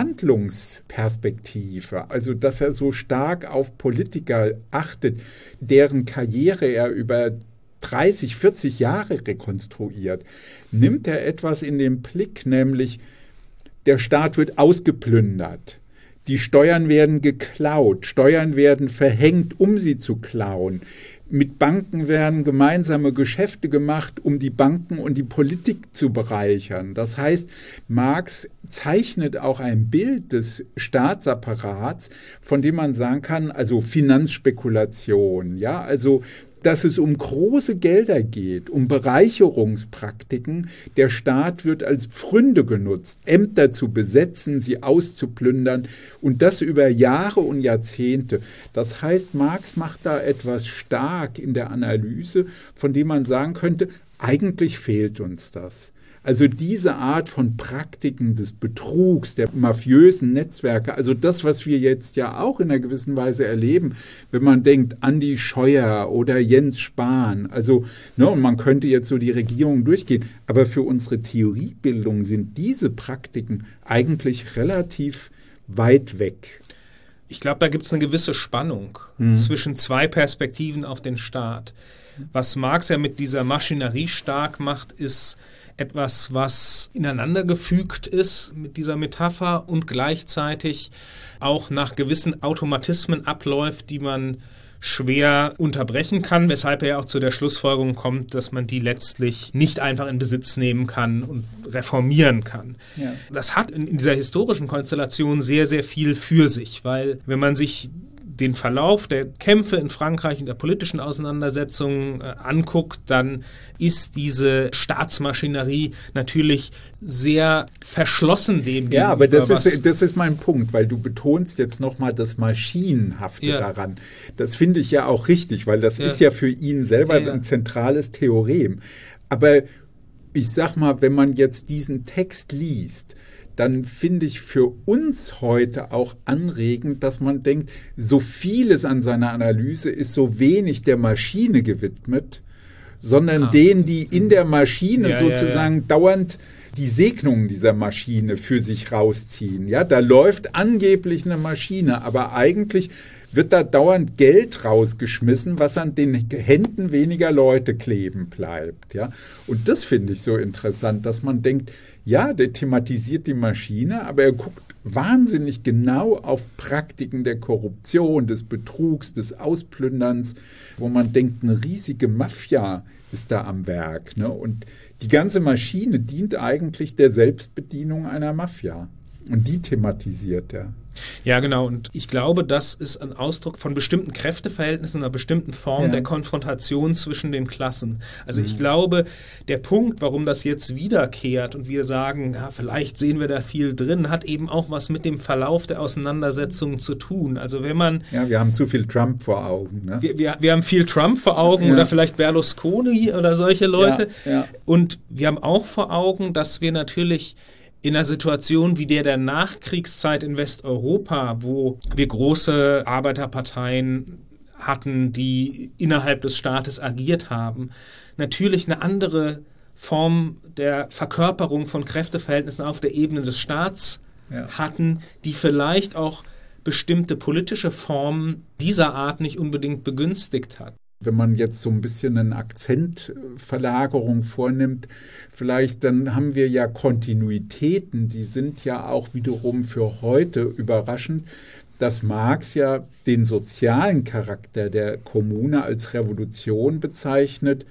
Handlungsperspektive, also dass er so stark auf Politiker achtet, deren Karriere er über 30, 40 Jahre rekonstruiert, nimmt er etwas in den Blick, nämlich der Staat wird ausgeplündert. Die Steuern werden geklaut, Steuern werden verhängt, um sie zu klauen. Mit Banken werden gemeinsame Geschäfte gemacht, um die Banken und die Politik zu bereichern. Das heißt, Marx zeichnet auch ein Bild des Staatsapparats, von dem man sagen kann, also Finanzspekulation, also dass es um große Gelder geht, um Bereicherungspraktiken. Der Staat wird als Pfründe genutzt, Ämter zu besetzen, sie auszuplündern und das über Jahre und Jahrzehnte. Das heißt, Marx macht da etwas stark in der Analyse, von dem man sagen könnte, eigentlich fehlt uns das. Also diese Art von Praktiken des Betrugs, der mafiösen Netzwerke, also das, was wir jetzt ja auch in einer gewissen Weise erleben, wenn man denkt, Andi Scheuer oder Jens Spahn, also und man könnte jetzt so die Regierung durchgehen, aber für unsere Theoriebildung sind diese Praktiken eigentlich relativ weit weg. Ich glaube, da gibt es eine gewisse Spannung zwischen zwei Perspektiven auf den Staat. Was Marx ja mit dieser Maschinerie stark macht, ist etwas, was ineinander gefügt ist mit dieser Metapher und gleichzeitig auch nach gewissen Automatismen abläuft, die man schwer unterbrechen kann, weshalb er ja auch zu der Schlussfolgerung kommt, dass man die letztlich nicht einfach in Besitz nehmen kann und reformieren kann. Ja. Das hat in dieser historischen Konstellation sehr, sehr viel für sich, weil wenn man sich den Verlauf der Kämpfe in Frankreich in der politischen Auseinandersetzung anguckt, dann ist diese Staatsmaschinerie natürlich sehr verschlossen dem gegenüber. Ja, aber das ist mein Punkt, weil du betonst jetzt nochmal das Maschinenhafte daran. Das finde ich ja auch richtig, weil das ist ja für ihn selber ein zentrales Theorem. Aber ich sag mal, wenn man jetzt diesen Text liest, dann finde ich für uns heute auch anregend, dass man denkt, so vieles an seiner Analyse ist so wenig der Maschine gewidmet, sondern denen, die in der Maschine sozusagen dauernd die Segnungen dieser Maschine für sich rausziehen. Ja, da läuft angeblich eine Maschine, aber eigentlich wird da dauernd Geld rausgeschmissen, was an den Händen weniger Leute kleben bleibt. Ja? Und das finde ich so interessant, dass man denkt, ja, der thematisiert die Maschine, aber er guckt wahnsinnig genau auf Praktiken der Korruption, des Betrugs, des Ausplünderns, wo man denkt, eine riesige Mafia ist da am Werk. Ne? Und die ganze Maschine dient eigentlich der Selbstbedienung einer Mafia. Und die thematisiert er. Ja, genau. Und ich glaube, das ist ein Ausdruck von bestimmten Kräfteverhältnissen, einer bestimmten Form der Konfrontation zwischen den Klassen. Also ich glaube, der Punkt, warum das jetzt wiederkehrt und wir sagen, ja, vielleicht sehen wir da viel drin, hat eben auch was mit dem Verlauf der Auseinandersetzungen zu tun. Also wenn man... Ja, wir haben zu viel Trump vor Augen. Ne? Wir haben viel Trump vor Augen oder vielleicht Berlusconi oder solche Leute. Ja. Und wir haben auch vor Augen, dass wir natürlich in einer Situation wie der Nachkriegszeit in Westeuropa, wo wir große Arbeiterparteien hatten, die innerhalb des Staates agiert haben, natürlich eine andere Form der Verkörperung von Kräfteverhältnissen auf der Ebene des Staats hatten, die vielleicht auch bestimmte politische Formen dieser Art nicht unbedingt begünstigt hat. Wenn man jetzt so ein bisschen eine Akzentverlagerung vornimmt, vielleicht dann haben wir ja Kontinuitäten, die sind ja auch wiederum für heute überraschend, dass Marx ja den sozialen Charakter der Kommune als Revolution bezeichnet,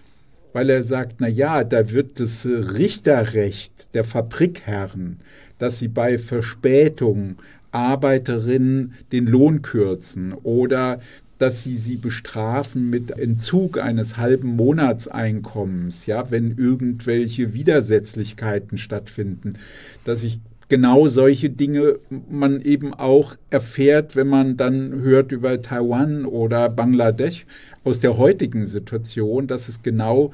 weil er sagt, na ja, da wird das Richterrecht der Fabrikherren, dass sie bei Verspätung Arbeiterinnen den Lohn kürzen oder dass sie bestrafen mit Entzug eines halben Monatseinkommens, ja, wenn irgendwelche Widersetzlichkeiten stattfinden, dass ich genau solche Dinge man eben auch erfährt, wenn man dann hört über Taiwan oder Bangladesch aus der heutigen Situation, dass es genau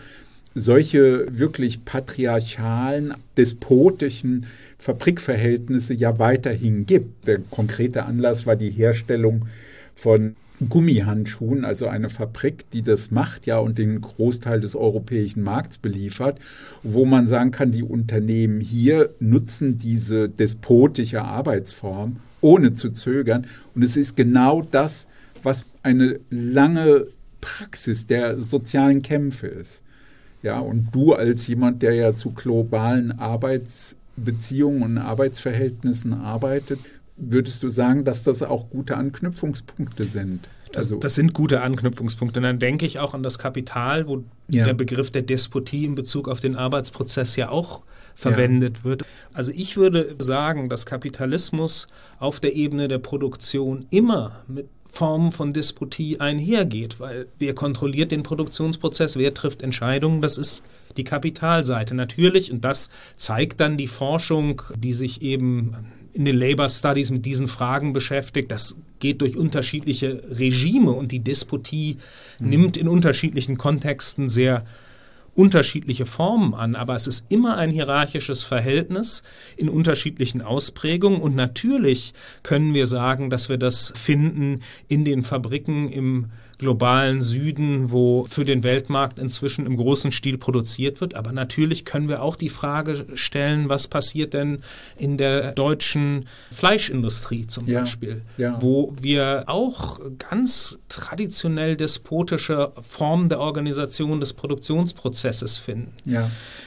solche wirklich patriarchalen, despotischen Fabrikverhältnisse ja weiterhin gibt. Der konkrete Anlass war die Herstellung von Gummihandschuhen, also eine Fabrik, die das macht, ja, und den Großteil des europäischen Markts beliefert, wo man sagen kann, die Unternehmen hier nutzen diese despotische Arbeitsform, ohne zu zögern. Und es ist genau das, was eine lange Praxis der sozialen Kämpfe ist. Ja, und du als jemand, der ja zu globalen Arbeitsbeziehungen und Arbeitsverhältnissen arbeitet, würdest du sagen, dass das auch gute Anknüpfungspunkte sind? Also das sind gute Anknüpfungspunkte. Und dann denke ich auch an das Kapital, wo der Begriff der Despotie in Bezug auf den Arbeitsprozess ja auch verwendet wird. Also ich würde sagen, dass Kapitalismus auf der Ebene der Produktion immer mit Formen von Despotie einhergeht, weil wer kontrolliert den Produktionsprozess, wer trifft Entscheidungen, das ist die Kapitalseite. Natürlich, und das zeigt dann die Forschung, die sich eben in den Labor Studies mit diesen Fragen beschäftigt. Das geht durch unterschiedliche Regime und die Despotie nimmt in unterschiedlichen Kontexten sehr unterschiedliche Formen an, aber es ist immer ein hierarchisches Verhältnis in unterschiedlichen Ausprägungen und natürlich können wir sagen, dass wir das finden in den Fabriken im globalen Süden, wo für den Weltmarkt inzwischen im großen Stil produziert wird. Aber natürlich können wir auch die Frage stellen, was passiert denn in der deutschen Fleischindustrie zum Beispiel, wo wir auch ganz traditionell despotische Formen der Organisation des Produktionsprozesses finden. Ja.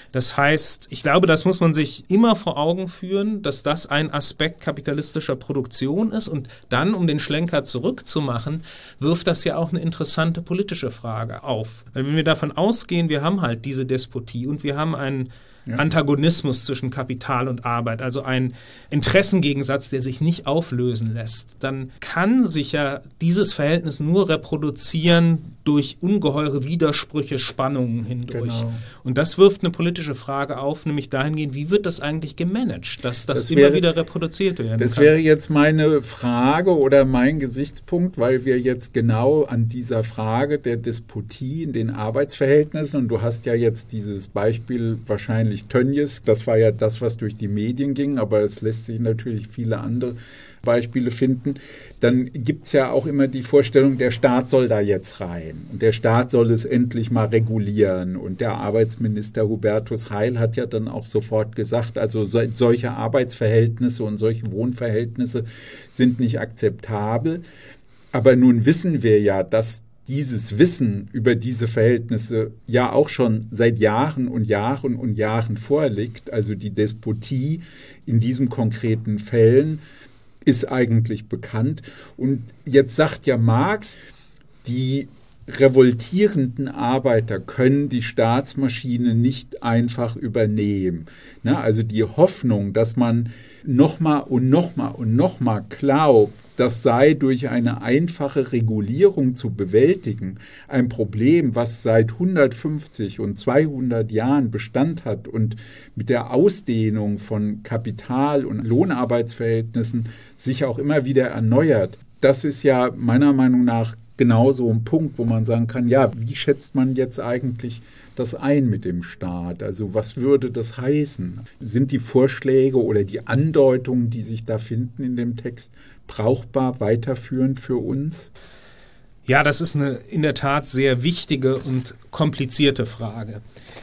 Das heißt, ich glaube, das muss man sich immer vor Augen führen, dass das ein Aspekt kapitalistischer Produktion ist. Und dann, um den Schlenker zurückzumachen, wirft das ja auch eine interessante politische Frage auf. Weil wenn wir davon ausgehen, wir haben halt diese Despotie und wir haben einen Antagonismus zwischen Kapital und Arbeit, also ein Interessengegensatz, der sich nicht auflösen lässt, dann kann sich ja dieses Verhältnis nur reproduzieren durch ungeheure Widersprüche, Spannungen hindurch. Genau. Und das wirft eine politische Frage auf, nämlich dahingehend, wie wird das eigentlich gemanagt, dass das immer wieder reproduziert werden kann. Das wäre jetzt meine Frage oder mein Gesichtspunkt, weil wir jetzt genau an dieser Frage der Despotie in den Arbeitsverhältnissen, und du hast ja jetzt dieses Beispiel wahrscheinlich Tönnies, das war ja das, was durch die Medien ging, aber es lässt sich natürlich viele andere Beispiele finden. Dann gibt es ja auch immer die Vorstellung, der Staat soll da jetzt rein und der Staat soll es endlich mal regulieren. Und der Arbeitsminister Hubertus Heil hat ja dann auch sofort gesagt, also solche Arbeitsverhältnisse und solche Wohnverhältnisse sind nicht akzeptabel. Aber nun wissen wir ja, dass dieses Wissen über diese Verhältnisse ja auch schon seit Jahren und Jahren und Jahren vorliegt. Also die Despotie in diesen konkreten Fällen ist eigentlich bekannt. Und jetzt sagt ja Marx, die revoltierenden Arbeiter können die Staatsmaschine nicht einfach übernehmen. Also die Hoffnung, dass man nochmal und nochmal und nochmal glaubt, das sei durch eine einfache Regulierung zu bewältigen, ein Problem, was seit 150 und 200 Jahren Bestand hat und mit der Ausdehnung von Kapital- und Lohnarbeitsverhältnissen sich auch immer wieder erneuert. Das ist ja meiner Meinung nach genau so ein Punkt, wo man sagen kann, ja, wie schätzt man jetzt eigentlich das ein mit dem Staat? Also was würde das heißen? Sind die Vorschläge oder die Andeutungen, die sich da finden in dem Text, brauchbar, weiterführend für uns? Ja, das ist eine in der Tat sehr wichtige und komplizierte Frage.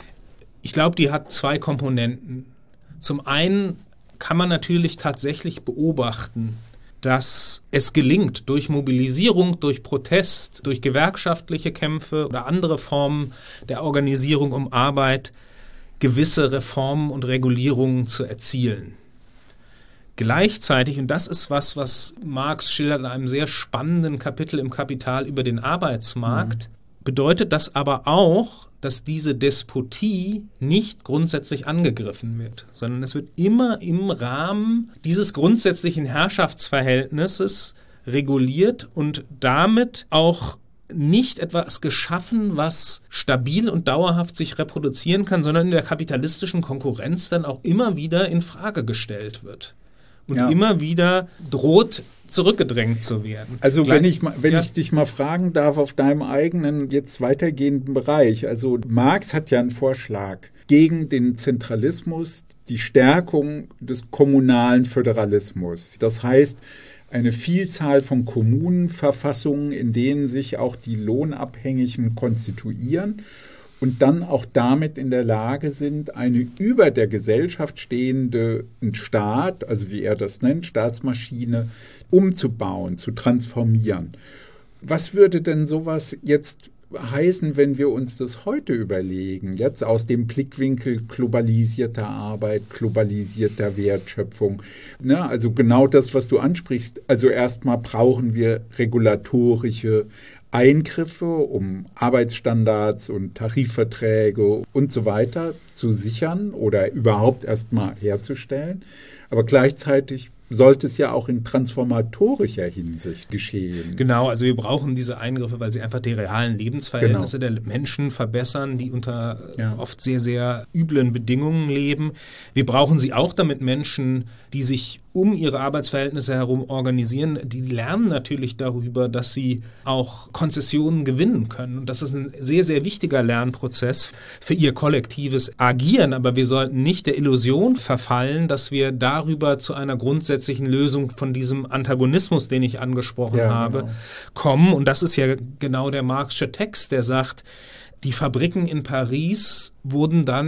Ich glaube, die hat zwei Komponenten. Zum einen kann man natürlich tatsächlich beobachten, dass es gelingt, durch Mobilisierung, durch Protest, durch gewerkschaftliche Kämpfe oder andere Formen der Organisierung um Arbeit gewisse Reformen und Regulierungen zu erzielen. Gleichzeitig, und das ist was Marx schildert in einem sehr spannenden Kapitel im Kapital über den Arbeitsmarkt, bedeutet das aber auch, dass diese Despotie nicht grundsätzlich angegriffen wird, sondern es wird immer im Rahmen dieses grundsätzlichen Herrschaftsverhältnisses reguliert und damit auch nicht etwas geschaffen, was stabil und dauerhaft sich reproduzieren kann, sondern in der kapitalistischen Konkurrenz dann auch immer wieder in Frage gestellt wird. Und immer wieder droht, zurückgedrängt zu werden. Also wenn ich dich mal fragen darf auf deinem eigenen jetzt weitergehenden Bereich. Also Marx hat ja einen Vorschlag gegen den Zentralismus, die Stärkung des kommunalen Föderalismus. Das heißt, eine Vielzahl von Kommunenverfassungen, in denen sich auch die Lohnabhängigen konstituieren und dann auch damit in der Lage sind, eine über der Gesellschaft stehende Staat, also wie er das nennt, Staatsmaschine, umzubauen, zu transformieren. Was würde denn sowas jetzt heißen, wenn wir uns das heute überlegen, jetzt aus dem Blickwinkel globalisierter Arbeit, globalisierter Wertschöpfung? Also genau das, was du ansprichst. Also erstmal brauchen wir regulatorische Eingriffe, um Arbeitsstandards und Tarifverträge und so weiter zu sichern oder überhaupt erstmal herzustellen. Aber gleichzeitig sollte es ja auch in transformatorischer Hinsicht geschehen. Genau, also wir brauchen diese Eingriffe, weil sie einfach die realen Lebensverhältnisse der Menschen verbessern, die unter oft sehr, sehr üblen Bedingungen leben. Wir brauchen sie auch, damit Menschen, die sich um ihre Arbeitsverhältnisse herum organisieren, die lernen natürlich darüber, dass sie auch Konzessionen gewinnen können. Und das ist ein sehr, sehr wichtiger Lernprozess für ihr kollektives Agieren. Aber wir sollten nicht der Illusion verfallen, dass wir darüber zu einer grundsätzlichen Lösung von diesem Antagonismus, den ich angesprochen habe, kommen. Und das ist ja genau der Marxische Text, der sagt, die Fabriken in Paris wurden dann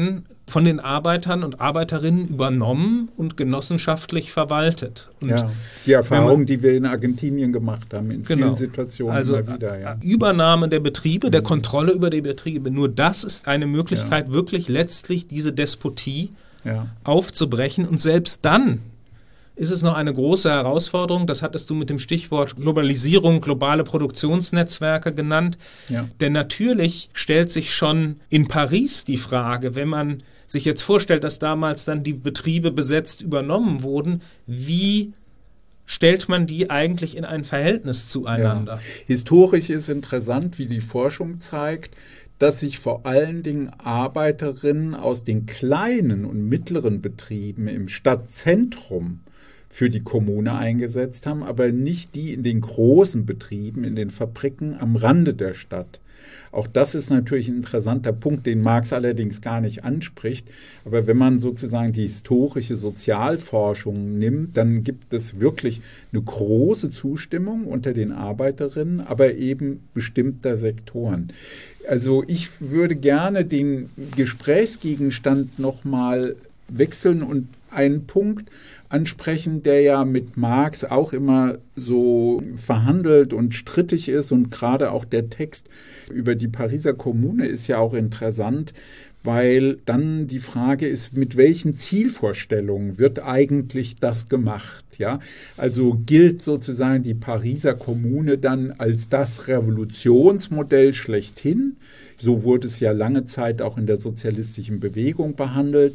von den Arbeitern und Arbeiterinnen übernommen und genossenschaftlich verwaltet. Und die Erfahrung, die wir in Argentinien gemacht haben, in vielen Situationen also immer wieder. Ja. Übernahme der Betriebe, der Kontrolle über die Betriebe, nur das ist eine Möglichkeit, wirklich letztlich diese Despotie aufzubrechen. Und selbst dann ist es noch eine große Herausforderung, das hattest du mit dem Stichwort Globalisierung, globale Produktionsnetzwerke genannt. Ja. Denn natürlich stellt sich schon in Paris die Frage, wenn man sich jetzt vorstellt, dass damals dann die Betriebe besetzt übernommen wurden, wie stellt man die eigentlich in ein Verhältnis zueinander? Ja. Historisch ist interessant, wie die Forschung zeigt, dass sich vor allen Dingen Arbeiterinnen aus den kleinen und mittleren Betrieben im Stadtzentrum für die Kommune eingesetzt haben, aber nicht die in den großen Betrieben, in den Fabriken am Rande der Stadt. Auch das ist natürlich ein interessanter Punkt, den Marx allerdings gar nicht anspricht. Aber wenn man sozusagen die historische Sozialforschung nimmt, dann gibt es wirklich eine große Zustimmung unter den Arbeiterinnen, aber eben bestimmter Sektoren. Also ich würde gerne den Gesprächsgegenstand nochmal wechseln und einen Punkt ansprechen, der ja mit Marx auch immer so verhandelt und strittig ist, und gerade auch der Text über die Pariser Kommune ist ja auch interessant, weil dann die Frage ist, mit welchen Zielvorstellungen wird eigentlich das gemacht? Ja? Also gilt sozusagen die Pariser Kommune dann als das Revolutionsmodell schlechthin? So wurde es ja lange Zeit auch in der sozialistischen Bewegung behandelt.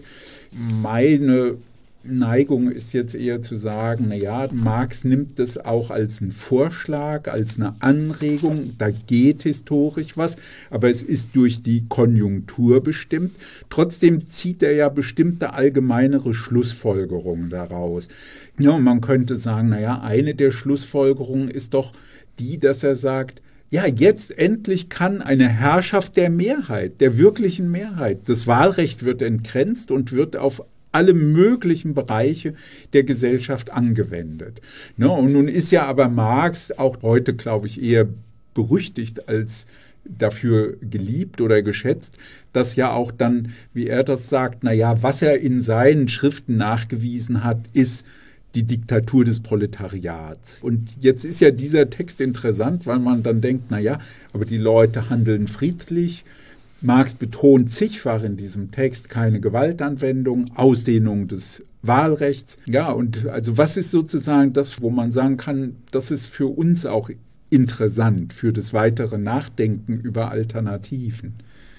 Meine Neigung ist jetzt eher zu sagen, naja, Marx nimmt das auch als einen Vorschlag, als eine Anregung, da geht historisch was, aber es ist durch die Konjunktur bestimmt. Trotzdem zieht er ja bestimmte allgemeinere Schlussfolgerungen daraus. Ja, und man könnte sagen, naja, eine der Schlussfolgerungen ist doch die, dass er sagt, ja, jetzt endlich kann eine Herrschaft der Mehrheit, der wirklichen Mehrheit, das Wahlrecht wird entgrenzt und wird auf alle möglichen Bereiche der Gesellschaft angewendet. Ne, und nun ist ja aber Marx auch heute, glaube ich, eher berüchtigt als dafür geliebt oder geschätzt, dass ja auch dann, wie er das sagt, naja, was er in seinen Schriften nachgewiesen hat, ist die Diktatur des Proletariats. Und jetzt ist ja dieser Text interessant, weil man dann denkt, naja, aber die Leute handeln friedlich. Marx betont zigfach in diesem Text keine Gewaltanwendung, Ausdehnung des Wahlrechts. Ja, und also was ist sozusagen das, wo man sagen kann, das ist für uns auch interessant, für das weitere Nachdenken über Alternativen?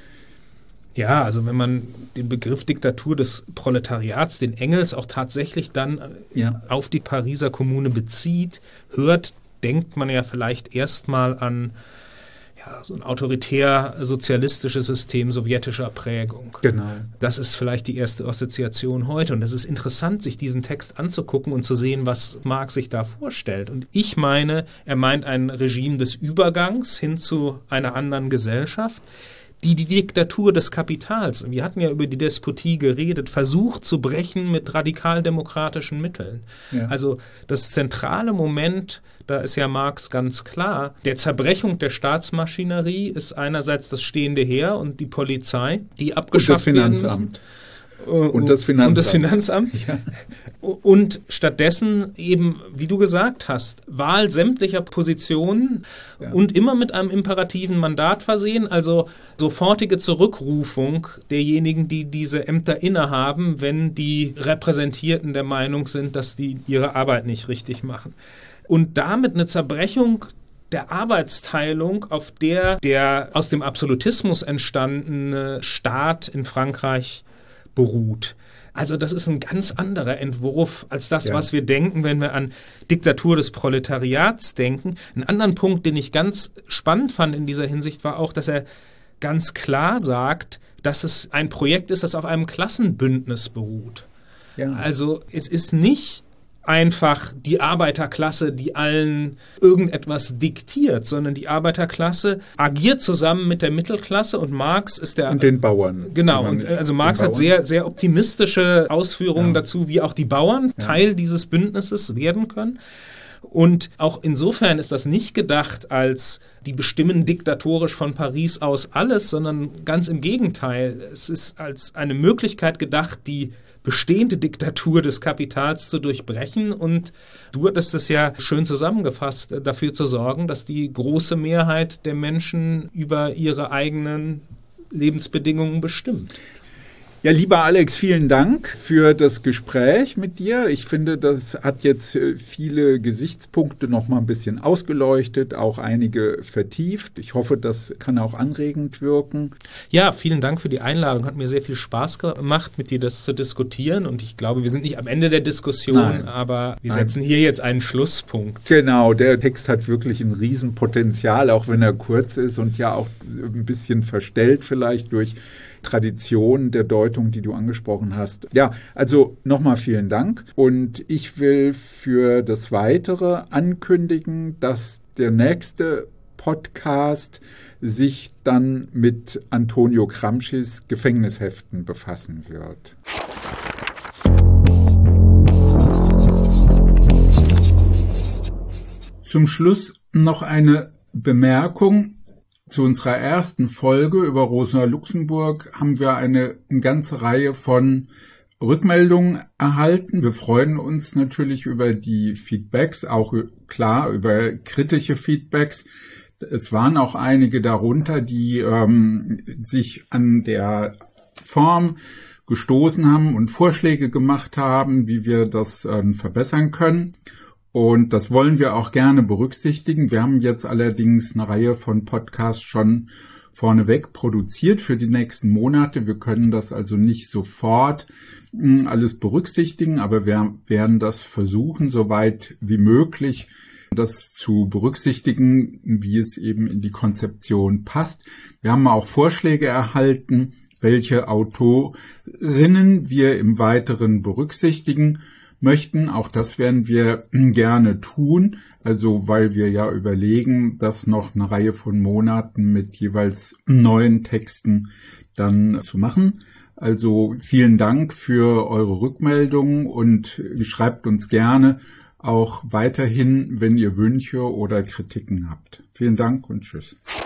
Ja, also wenn man den Begriff Diktatur des Proletariats, den Engels auch tatsächlich dann auf die Pariser Kommune bezieht, hört, denkt man ja vielleicht erstmal an so ein autoritär-sozialistisches System sowjetischer Prägung. Genau. Das ist vielleicht die erste Assoziation heute. Und es ist interessant, sich diesen Text anzugucken und zu sehen, was Marx sich da vorstellt. Und ich meine, er meint ein Regime des Übergangs hin zu einer anderen Gesellschaft, die Diktatur des Kapitals, wir hatten ja über die Despotie geredet, versucht zu brechen mit radikaldemokratischen Mitteln. Ja. Also das zentrale Moment, da ist ja Marx ganz klar, der Zerbrechung der Staatsmaschinerie ist einerseits das stehende Heer und die Polizei, die abgeschafft werden müssen. Und das Finanzamt. Und das Finanzamt. Ja. Und stattdessen eben, wie du gesagt hast, Wahl sämtlicher Positionen und immer mit einem imperativen Mandat versehen, also sofortige Zurückrufung derjenigen, die diese Ämter innehaben, wenn die Repräsentierten der Meinung sind, dass die ihre Arbeit nicht richtig machen. Und damit eine Zerbrechung der Arbeitsteilung, auf der aus dem Absolutismus entstandene Staat in Frankreich beruht. Also das ist ein ganz anderer Entwurf als das, was wir denken, wenn wir an Diktatur des Proletariats denken. Einen anderen Punkt, den ich ganz spannend fand in dieser Hinsicht, war auch, dass er ganz klar sagt, dass es ein Projekt ist, das auf einem Klassenbündnis beruht. Ja. Also es ist nicht einfach die Arbeiterklasse, die allen irgendetwas diktiert, sondern die Arbeiterklasse agiert zusammen mit der Mittelklasse und Marx ist der... Und den Bauern. Genau, und also Marx hat sehr, sehr optimistische Ausführungen dazu, wie auch die Bauern Teil dieses Bündnisses werden können. Und auch insofern ist das nicht gedacht als die bestimmen diktatorisch von Paris aus alles, sondern ganz im Gegenteil. Es ist als eine Möglichkeit gedacht, die bestehende Diktatur des Kapitals zu durchbrechen, und du hattest es ja schön zusammengefasst, dafür zu sorgen, dass die große Mehrheit der Menschen über ihre eigenen Lebensbedingungen bestimmt. Ja, lieber Alex, vielen Dank für das Gespräch mit dir. Ich finde, das hat jetzt viele Gesichtspunkte noch mal ein bisschen ausgeleuchtet, auch einige vertieft. Ich hoffe, das kann auch anregend wirken. Ja, vielen Dank für die Einladung. Hat mir sehr viel Spaß gemacht, mit dir das zu diskutieren. Und ich glaube, wir sind nicht am Ende der Diskussion, aber wir setzen hier jetzt einen Schlusspunkt. Genau, der Text hat wirklich ein Riesenpotenzial, auch wenn er kurz ist und ja auch ein bisschen verstellt vielleicht durch Tradition der Deutung, die du angesprochen hast. Ja, also nochmal vielen Dank. Und ich will für das Weitere ankündigen, dass der nächste Podcast sich dann mit Antonio Gramscis Gefängnisheften befassen wird. Zum Schluss noch eine Bemerkung. Zu unserer ersten Folge über Rosa Luxemburg haben wir eine ganze Reihe von Rückmeldungen erhalten. Wir freuen uns natürlich über die Feedbacks, auch klar über kritische Feedbacks. Es waren auch einige darunter, die sich an der Form gestoßen haben und Vorschläge gemacht haben, wie wir das verbessern können. Und das wollen wir auch gerne berücksichtigen. Wir haben jetzt allerdings eine Reihe von Podcasts schon vorneweg produziert für die nächsten Monate. Wir können das also nicht sofort alles berücksichtigen, aber wir werden das versuchen, soweit wie möglich das zu berücksichtigen, wie es eben in die Konzeption passt. Wir haben auch Vorschläge erhalten, welche Autorinnen wir im Weiteren berücksichtigen möchten. Auch das werden wir gerne tun, also weil wir ja überlegen, das noch eine Reihe von Monaten mit jeweils neuen Texten dann zu machen. Also vielen Dank für eure Rückmeldungen und schreibt uns gerne auch weiterhin, wenn ihr Wünsche oder Kritiken habt. Vielen Dank und tschüss.